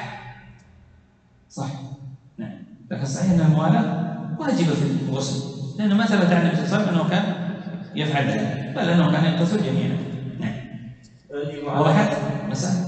صح. نعم. لكن صحيح أن الموالاة واجبة في الغسل، لأنه ما ثبت عن النبي صلى الله عليه وسلم أنه كان يفعل ذلك، بل أنه كان يغتسل جميعا. نعم. وضحت مسألة.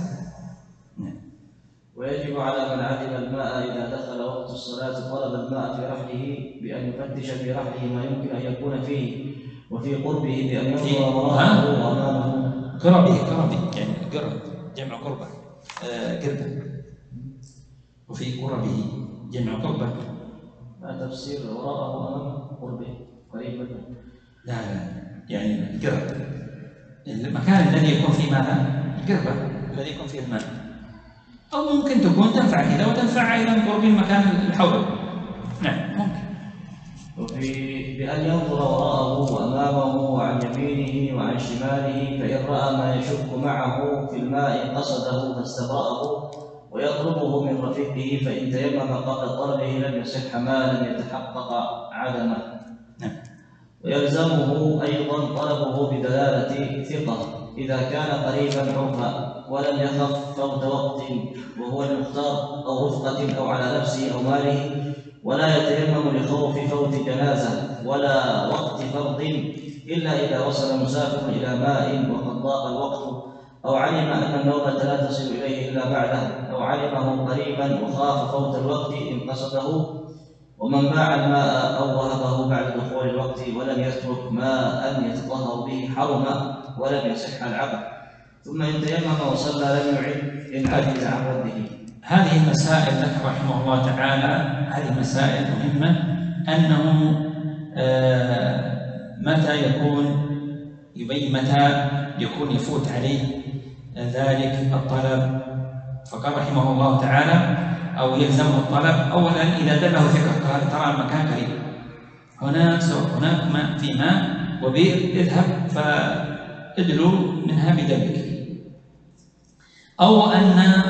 ويجب على من عدم الماء إذا دخل وقت الصلاة طلب الماء في رحله بأن يفتش في رحله ما يمكن أن يكون فيه، وفي قربه بأن ينظر وراءه وأمامه.
قربه يعني قرب جمع قربة، قربة، وفي قربه جمع قربة.
ما تفسير وراءه وأمامه؟ قربه قريب منه.
لا يعني قرب، المكان الذي يكون فيه ماذا؟ القربة الذي يكون فيه الماء، أو ممكن تكون تنفع كذا وتنفع أيضا قرب المكان الحول. نعم ممكن.
وفي بأن ينظر وراءه وأمامه وعن يمينه وعن شماله، فإن رأى ما يشك معه في الماء قصده فاستبرأه ويطلبه من رفيقه، فإن تيمم قبل طلبه لم يصح ما لم يتحقق عدمه. ويلزمه أيضا طلبه بدلالة ثقة إذا كان قريبا عرفا ولم يخف فوت وقت وهو المختار، أو رفقة أو على نفسه أو ماله، ولا يتيمم لخوف فوت جنازة ولا وقت فرض إلا إذا وصل مسافر إلى ماء وقد ضاق الوقت، أو علم أن النوبة لا تصل إليه إلا بعده، أو علمه قريبا وخاف فوت الوقت إن قصده. ومن باع الماء أو وهبه بعد دخول الوقت ولم يترك ماء يتطهر به حرم ولم يصح العقد، ثم إن تيمم وصلى لم يعد إن عجز عن رده.
هذه المسائل ذكر رحمه الله تعالى، هذه مسائل مهمة، أنه متى يكون يفوت عليه ذلك الطلب. فقال رحمه الله تعالى أو يلزمه الطلب. أولا إذا دله ثقة قال ترى المكان قريب، هناك ماء في ماء وبئر، اذهب فادلوا منها بدلك. أو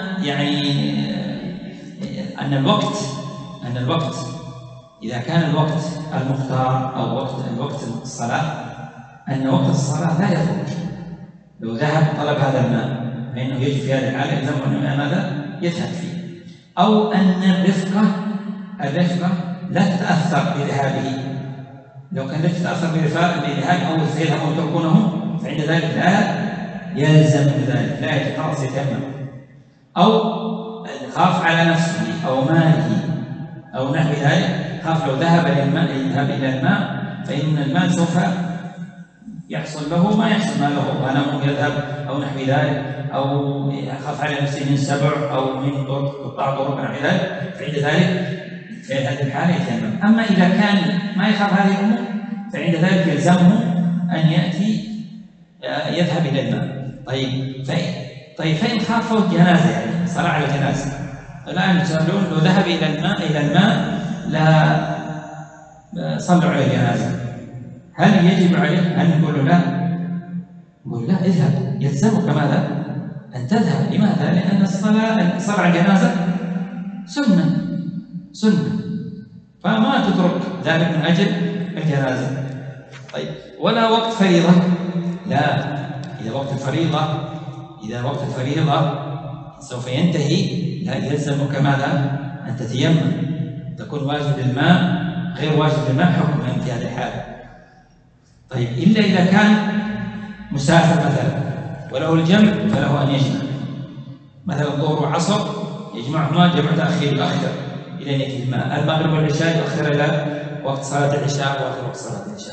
أن الوقت إذا كان الوقت المختار أو وقت الصلاة، أن وقت الصلاة لا يخرج، لو ذهب طلب هذا الماء فإنه يجب في هذه الحالة يلزمه أنه ماذا يذهب فيه. أو أن الرفقة لا تتأثر بذهابه، لو كانت تتأثر بذهاب أو سيذهب ويتركونه فعند ذلك لا يلزم ذلك، لا يجب خلاص يتيمم. أو خاف على نفسه أو ماله أو نحو ذلك، خاف لو ذهب إلى الماء فإن الماء سوف يحصل له ما يحصل ما له، غنم يذهب أو نحو ذلك، أو يخاف على نفسه من سبع أو من قطاع طرق نحو ذلك، فعند ذلك في هذه الحالة يتيمم. أما إذا كان ما يخاف هذه الأمور فعند ذلك يلزمه أن يأتي يذهب إلى الماء. طيب فإن خاف فوت جنازة، يعني صلاة على جنازة، الآن يسألون لو ذهب إلى الماء لا صلوا على الجنازة، هل يجب عليه أن نقول له لا؟ نقول لا، اذهب، يلزمك ماذا؟ أن تذهب. لماذا؟ لأن الصلاة على الجنازة سنة، فما تترك ذلك من أجل الجنازة. طيب ولا وقت فريضة؟ لا، إذا وقت الفريضة سوف ينتهي، لا يلزمك ماذا؟ أن تتيمم، تكون واجب الماء غير واجب الماء حكما في هذه الحالة. طيب إلا إذا كان مسافر مثلا وله الجمع فله أن يجمع، مثلا الظهر وعصر يجمعهما جمع تأخير يؤخر إلى نية الماء، المغرب والعشاء يؤخر إلى وقت صلاة العشاء وآخر وقت صلاة العشاء.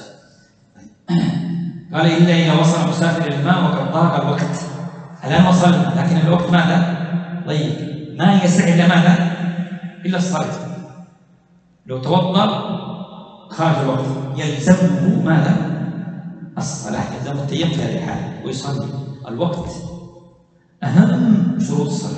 قال إلا إذا وصل مسافر الماء وقد ضاق الوقت، الآن وصلنا لكن الوقت ماذا؟ ضيق، ما يسع إلا ماذا؟ إلا الصلاة. لو توضأ خارج الوقت يلزمه ماذا؟ الصلاة، يلزمه التيمم في هذه الحالة ويصلي. الوقت أهم شروط الصلاة،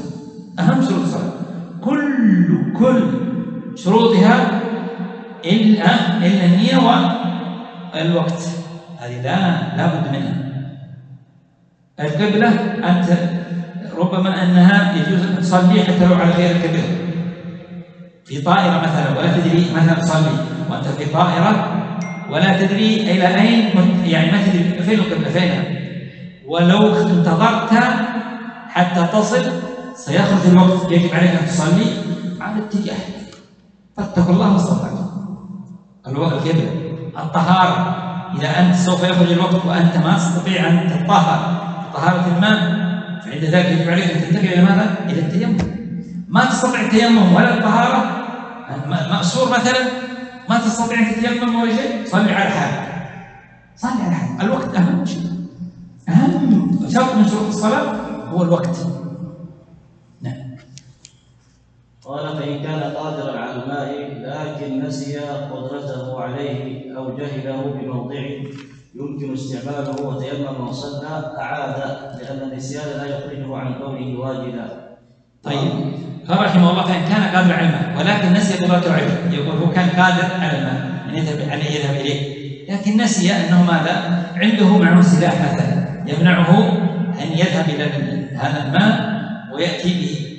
كل شروطها إلا النية والوقت، هذه لا بد منها. القبلة أنت ربما أنها يجوز أن تصلي حتى لو على غير القبلة، في طائرة مثلا ولا تدري مثلا تصلي وأنت في طائرة ولا تدري إلى أين، يعني ما تدري فين القبلة فينها، ولو انتظرت حتى تصل سيخرج الوقت، يجب عليك أن تصلي على اتجاه، فاتقوا الله ما استطعتم. القبلة، الطهارة، إذا أنت سوف يخرج الوقت وأنت ما تستطيع أن تطهر طهارة الماء فعند ذلك يجب عليك أن تنتقل إلى ماذا؟ إلى التيمم. ما تستطيع التيمم ولا الطهارة، مأسور مثلا ما تستطيع أن تتيمم ولا شيء، صلي على حالك. الوقت أهم شيء، أهم شرط من شروط الصلاة هو الوقت. نعم.
قال فإن كان قادرا على الماء لكن نسي قدرته عليه أو جهله بموضعه يمكن استعماله وتيمم وصلى أعاد، لأن النسيان لا يخرجه عن كونه واجدا.
طيب قال رحمه الله فإن كان قادر على الماء ولكن نسي قدرته عليه، يقول هو كان قادر على الماء أن يذهب إليه لكن نسي أنه ماذا؟ عنده معه سلاح مثلا يمنعه أن يذهب إلى هذا الماء ويأتي به،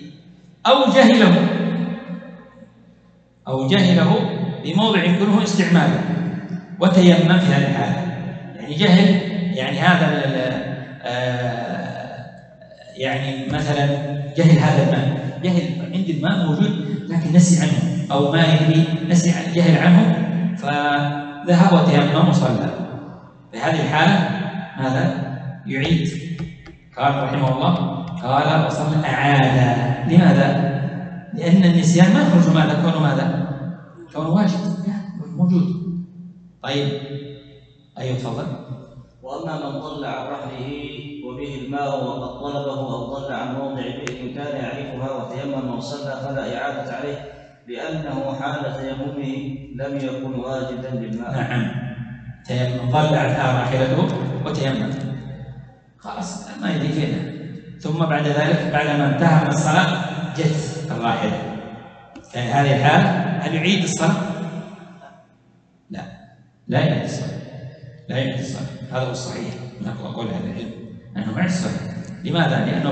أو جهله بموضع يمكنه استعماله وتيمم في هذه الحالة. يعني جهل، يعني هذا يعني مثلا جهل هذا الماء، جهل عند الماء موجود لكن نسي عنه أو ما يدري، جهل عنه فذهب وتيمم وصلى، في هذه الحالة ماذا؟ يعيد. قال رحمه الله قال وصلى أعاد. لماذا؟ لأن النسيان ما يخرج ماذا؟ كونه واجب موجود. طيب أيوة تفضل.
وأما من ضل عن رحله وبه الماء وقد طلبه أو ضل عن موضع بئر كان يعرفها وتيمم وصلى فلا إعادة عليه، لأنه حال تيممه لم يكن واجدا للماء.
نعم، تيمم، ضل عنها راحلته وتيمم، خلاص ما يدري فيها، ثم بعد ذلك بعدما انتهى من الصلاة جت الراحلة، في هذه الحالة هل يعيد الصلاة؟ لا يعيد الصلاة، هذا هو الصحيح من أقوال أهل العلم أنه ما يعيد الصلاة. لماذا؟ لأنه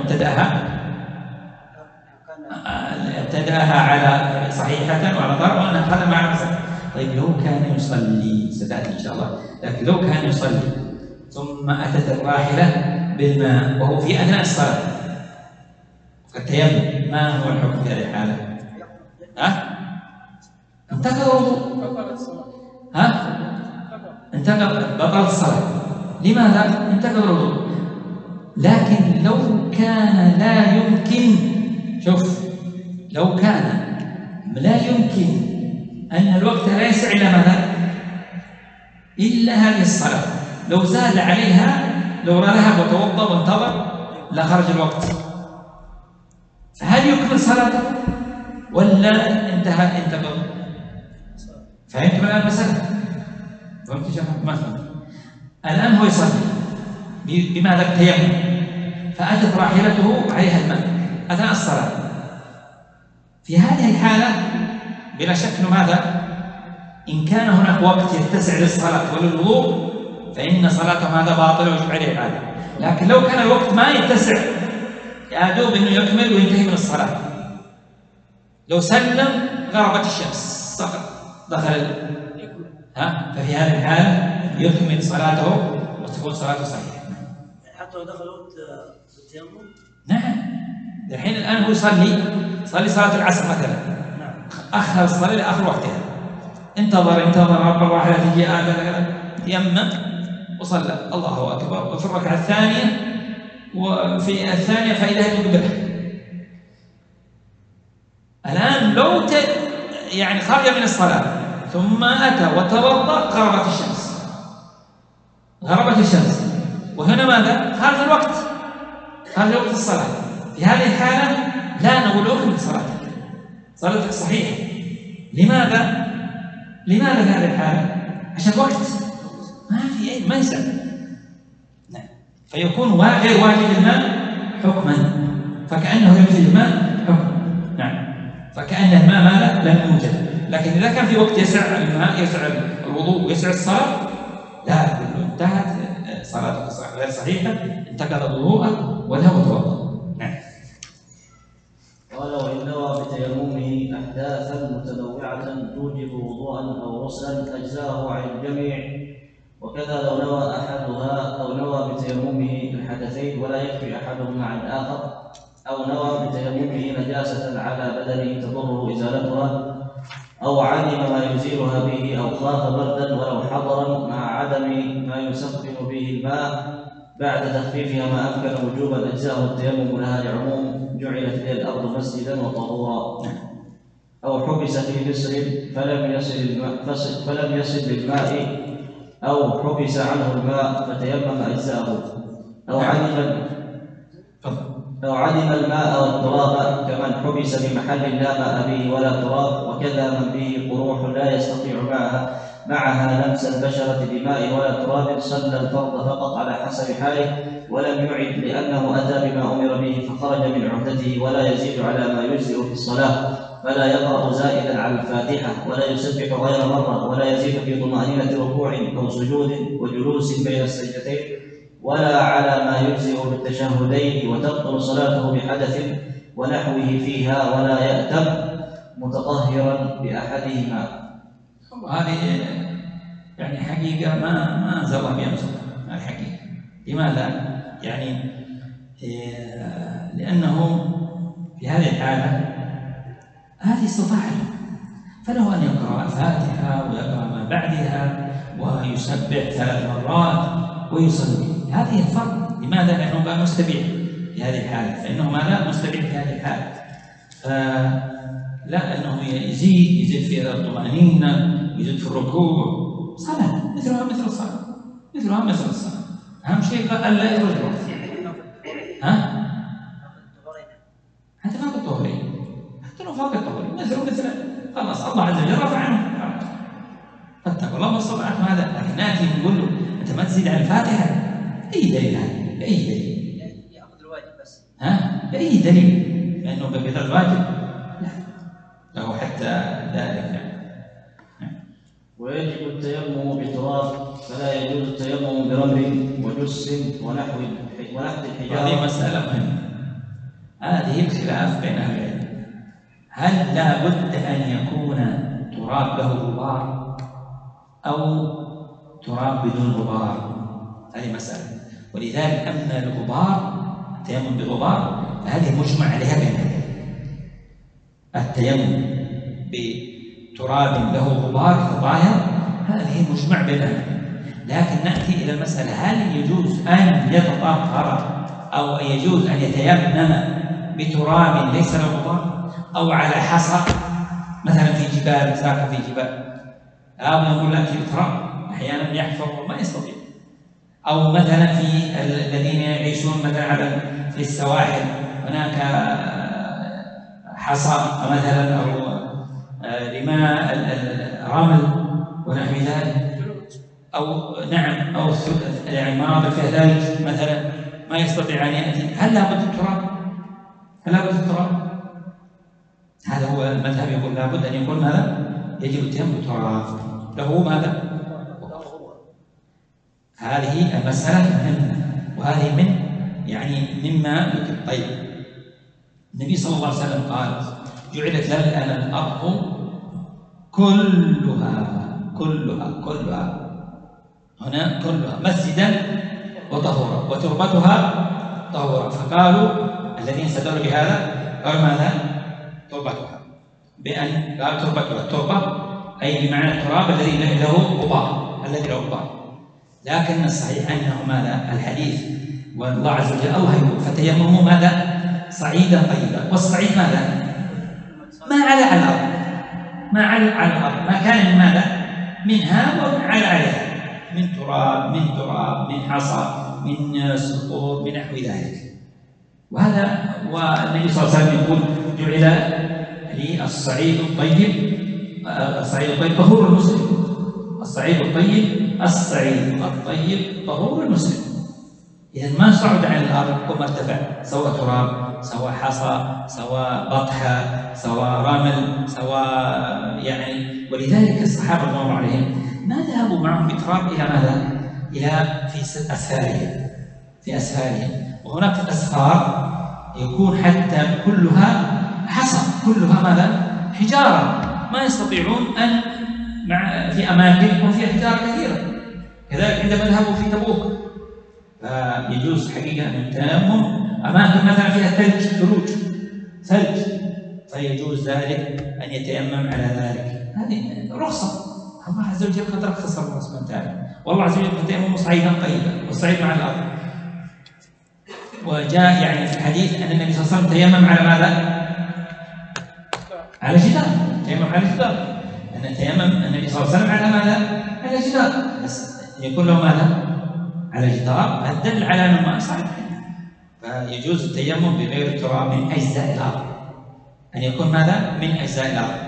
ابتدأها على صحيحة وعلى ضرر وأنا هذا ما عرف. طيب لو كان يصلي، ستأتي إن شاء الله، لكن لو كان يصلي ثم أتت الراحلة بالماء وهو في أثناء الصلاة فالتيمم، ما هو الحكم في هذه الحالة؟ انتقض الوضوء، بطلت الصلاة. لماذا؟ انتقض الوضوء. لكن لو كان لا يمكن، لو كان لا يمكن أن الوقت لا يسع إلا ماذا؟ إلا هذه الصلاة، لو زاد عليها، لو ذهب وتوضأ وانتظر لخرج الوقت، هل يكمل صلاته ولا انتهى؟ فهمتم الآن المسألة؟ فهمت يا شباب؟ ما فهمت. الآن هو يصلي بماذا؟ التيمم، فأتت راحلته عليها الماء أثناء الصلاة. في هذه الحالة بلا شك ماذا؟ إن كان هناك وقت يتسع للصلاة وللوضوء فإن صلاته هذا باطل ويجب عليه الإعادة. لكن لو كان الوقت ما يتسع يا دوب إنه يكمل وينتهي من الصلاة، لو سلم غربت الشمس سقط دخل ففي هذه الحالة يكمل صلاته وتكون صلاته صحيحة.
حتى لو دخل وقت التيمم؟
نعم. الحين الآن هو يصلي صلاة العصر مثلا، أخر الصلاة لآخر وقتها، انتظر رب الراحلة تجي يمم وصلى الله أكبر، وفي الركعة الثانية وفي الثانية فإذا تقبله. الآن لو يعني خرج من الصلاة ثم أتى وتوضأ غربت الشمس، وهنا ماذا؟ خارج وقت الصلاة. في هذه الحالة لا نقول أكمل صلاتك صحيحة. لماذا في هذه الحالة؟ عشان وقت ما يسع. نعم. فيكون غير واجب الماء حكما، فكأنه يجب الماء حكما. نعم. فكأن الماء ماذا؟ لم يوجد. لكن إذا كان في وقت يسع الماء، يسع الوضوء ويسع الصلاة، لا انتهت صلاتك غير صحيحة، انتقض وضوءه وله توضأ. نعم.
قال وإن نوى بتيممه أحداثا متنوعة توجب وضوءا أو غسلا أجزاه عن الجميع، وكذا لو نوى أحدها أو نوى بتيممه الحدثين ولا يكفي أحدهما عن الآخر، أو نوى بتيممه نجاسة على بدنه تضره إزالتها، أو علم ما يزيلها به، أو خاف بردا ولو حضرا مع عدم ما يسخن به الماء بعد تخفيفها ما أمكن وجوبا أجزاءه التيمم لها لعموم جعلت لي الأرض مسجدا وطهورا، أو حبس في مصر فلم يصل للماء أو حبس عنه الماء فتيمم أجزاءه، أو عدم الماء والتراب كمن حبس بمحل لا ماء به ولا تراب، وكذا من به قروح لا يستطيع معها لمس البشرة بماء ولا تراب صلى الفرض فقط على حسب حاله ولم يعد لأنه أتى بما أمر به فخرج من عهدته، ولا يزيد على ما يجزئ في الصلاة، فلا يقرأ زائدا على الفاتحة، ولا يسبح غير مرة، ولا يزيد في طمأنينة ركوع أو سجود وجلوس بين السجدتين، ولا على ما يجزئ بالتشهدين، وتبطل صلاته بحدث ونحوه فيها، ولا يأتم متطهرا بأحدهما.
وهذه يعني حقيقة ما أنزل الله بها هذه حقيقة. لماذا؟ يعني لأنه في هذه الحالة هذه استطاعة، فله أن يقرأ الفاتحة ويقرأ ما بعدها ويسبح 3 مرات ويصلي. هذه الفرق. لماذا؟ لأنه بقى مستبيع في هذه الحالة، فإنه ماذا؟ مستبيع في هذه الحالة. فلا أنه يزيد في الطمأنينة، يزيد في الركوع، صلاة مثلها مثل الصلاة. أهم شيء ألا يخرج الوقت. حتى فوق الطهورين، حتى لو فوق الطهورين مثل خلاص الله عز وجل رفع عنه، فاتقوا الله ما استطعتم هذا. لكن نأتي نقول له أنت ما تزيد عن الفاتحة، أي دليل هذا؟ أي دليل؟
يأخذ الواجب بس.
أي دليل؟ لأنه بقدر الواجب لا له حتى ذلك.
ويجب التيمم بتراب، فلا يجوز التيمم برمل وجس ونحو الحجارة.
هذه مسألة مهمة، هذه الخلاف بين أهل العلم. هل لا بد أن يكون تراب له غبار أو تراب بدون غبار؟ هذه مسألة. ولذلك أما الغبار التيمم بغبار فهذه مجمع عليها بين أهل العلم. التيمم بتراب له غبار كظاهر هذه مجمع بين أهل العلم. لكن نأتي إلى المسألة، هل يجوز أن يتطهر أو يجوز أن يتيمم بتراب ليس له غبار أو على حصى مثلا في جبال، ساكن في جبال، أو نقول لا في تراب أحيانا يحفر وما يستطيع، أو مثلا في الذين يعيشون مثلا في السواحل هناك حصى مثلا أو رماء الرمل ونحو ذلك، أو نعم أو يعني مناطق فيها ثلج مثلا ما يستطيع أن يأتي، هل لابد التراب؟ هل لابد التراب؟ هذا هو المذهب يقول لابد أن يكون ماذا؟ يجب التيمم بالتراب له ماذا؟ هذه المسألة مهمة، وهذه من يعني مما ذكر. طيب النبي صلى الله عليه وسلم قال جعلت لنا الأرض كلها هنا كلها مسجدا وطهورا وتربتها طهورا، فقالوا الذين استدلوا بهذا قالوا ماذا؟ تربتها، بأن قال تربتها التربة أي بمعنى التراب الذي له غبار، لكن الصحيح أنه ماذا؟ الحديث والله عز وجل الله يقول فتيمموا ماذا؟ صعيدا طيبا، والصعيد ماذا؟ ما على الأرض، ما كان من ماذا؟ منها وعلى عليها، من تراب من حصى من سقوط من نحو ذلك. وهذا والنبي صلى الله عليه وسلم يقول جعل لي الصعيد الطيب طهور المسلم، الصعيد الطيب طهور المسلم. إذا ما صعد عن الأرض وما ارتفع، سواء تراب سواء حصى سواء بطحة سواء رمل سواء يعني، ولذلك الصحابة رضي الله عليهم ما ذهبوا معهم بتراب إلى ماذا؟ إلى في أسفارهم، وهناك أسفار يكون حتى كلها حصى، كلها ماذا؟ حجارة، ما يستطيعون أن في أماكن يكون فيها حجارة كثيرة. كذلك عندما ذهبوا في تبوك فيجوز حقيقة أن التيمم أماكن مثلا فيها ثلج فيجوز ذلك أن يتيمم على ذلك، هذه رخصة الله عز وجل قد رخص الله سبحانه وتعالى، والله عز وجل يتيمم صعيدا طيبا والصعيد مع الأرض. وجاء يعني في الحديث أن النبي صلى الله عليه وسلم تيمم على ماذا؟ على جدار، تيمم على جدار، أن تيمم النبي صلى الله عليه وسلم على ماذا؟ على جدار، بس يكون له ماذا؟ على جدار، هذا دل على أنه ما صعد، فيجوز التيمم بغير التراب من أجزاء الأرض، أن يكون ماذا؟ من أجزاء الأرض.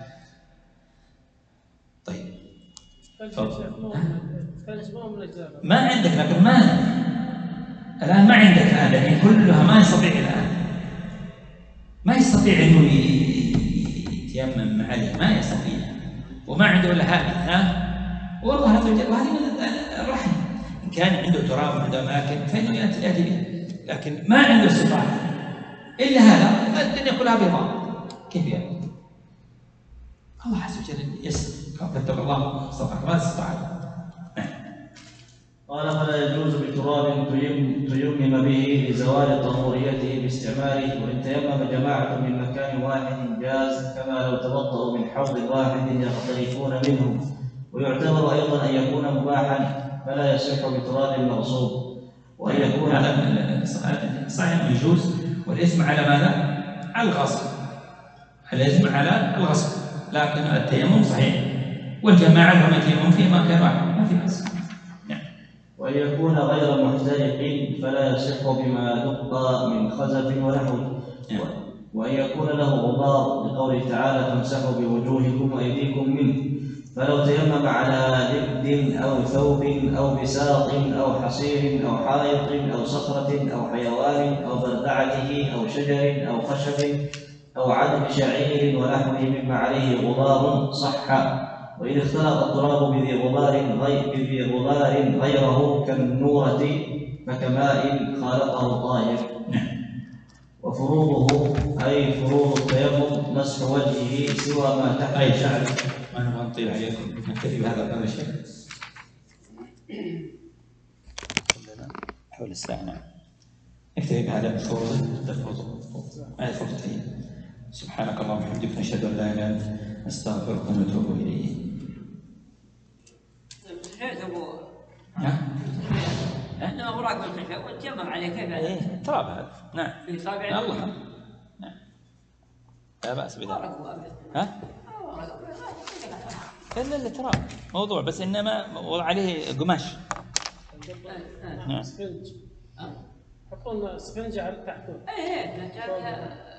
طيب ما عندك، لكن الآن ما عندك هذا، يعني كلها ما يستطيع الآن، ما يستطيع أنه يتيمم عليه، ما يستطيع، وما عنده إلا هذه والله عز وجل، وهذه من الرحم، إن كان عنده تراب وعنده أماكن فإنه يأتي به، لكن ما عنده استطاعة إلا هذا، الدنيا كلها بيضاء، كيف يعني؟ الله عز وجل يسر، فاتقوا الله استطاع ما استطاع.
قال فلا يجوز بتراب تيمم به لزوال طهوريته باستعماله، وإن تيمم جماعة من مكان واحد جاز، كما لو توضأوا من حوض واحد يختلفون منه، ويعتبر أيضا أن يكون مباحا فلا يصح بتراب مغصوب، وأن يكون
هذا صحيح يجوز، والاسم على ماذا؟ على الغصب، الاسم على الغصب، لكن التيمم صحيح، والجماعة لهم يتيمم في مكان واحد ما في بأس.
وأن يكون غير محترق فلا يصح بما دق من خزف ونحوه، وأن يكون له غبار لقوله تعالى فامسحوا بوجوهكم وأيديكم منه، فلو تيمم على لبد أو ثوب أو بساط أو حصير أو حائط أو صخرة أو حيوان أو بردعته أو شجر أو خشب أو عدم شعير ونحوه مما عليه غبار صح، وإن اختلط التراب بذي غبار غيره كالنورة فكماء خالطه طاهر. وفروضه أي فروض التيمم مسح وجهه سوى ما تحت شعره.
ما نبغى نطيل عليكم، نكتفي بهذا الشيء حول الساعة. نعم نكتفي بهذا الفروض هذه فرضتين. سبحانك اللهم وبحمدك نشهد أن لا إله إلا أنت نستغفرك ونتوب إليه.
عندما مراقبة الخشب وتيمم عليه كيف هذا؟
تراب هذا. نعم.
في صابع
الله. نعم. لا بأس بذلك. ها؟ إلا تراب موضوع، بس إنما وضع عليه قماش.
اسفنج يحطون اسفنج على تحته.
ايه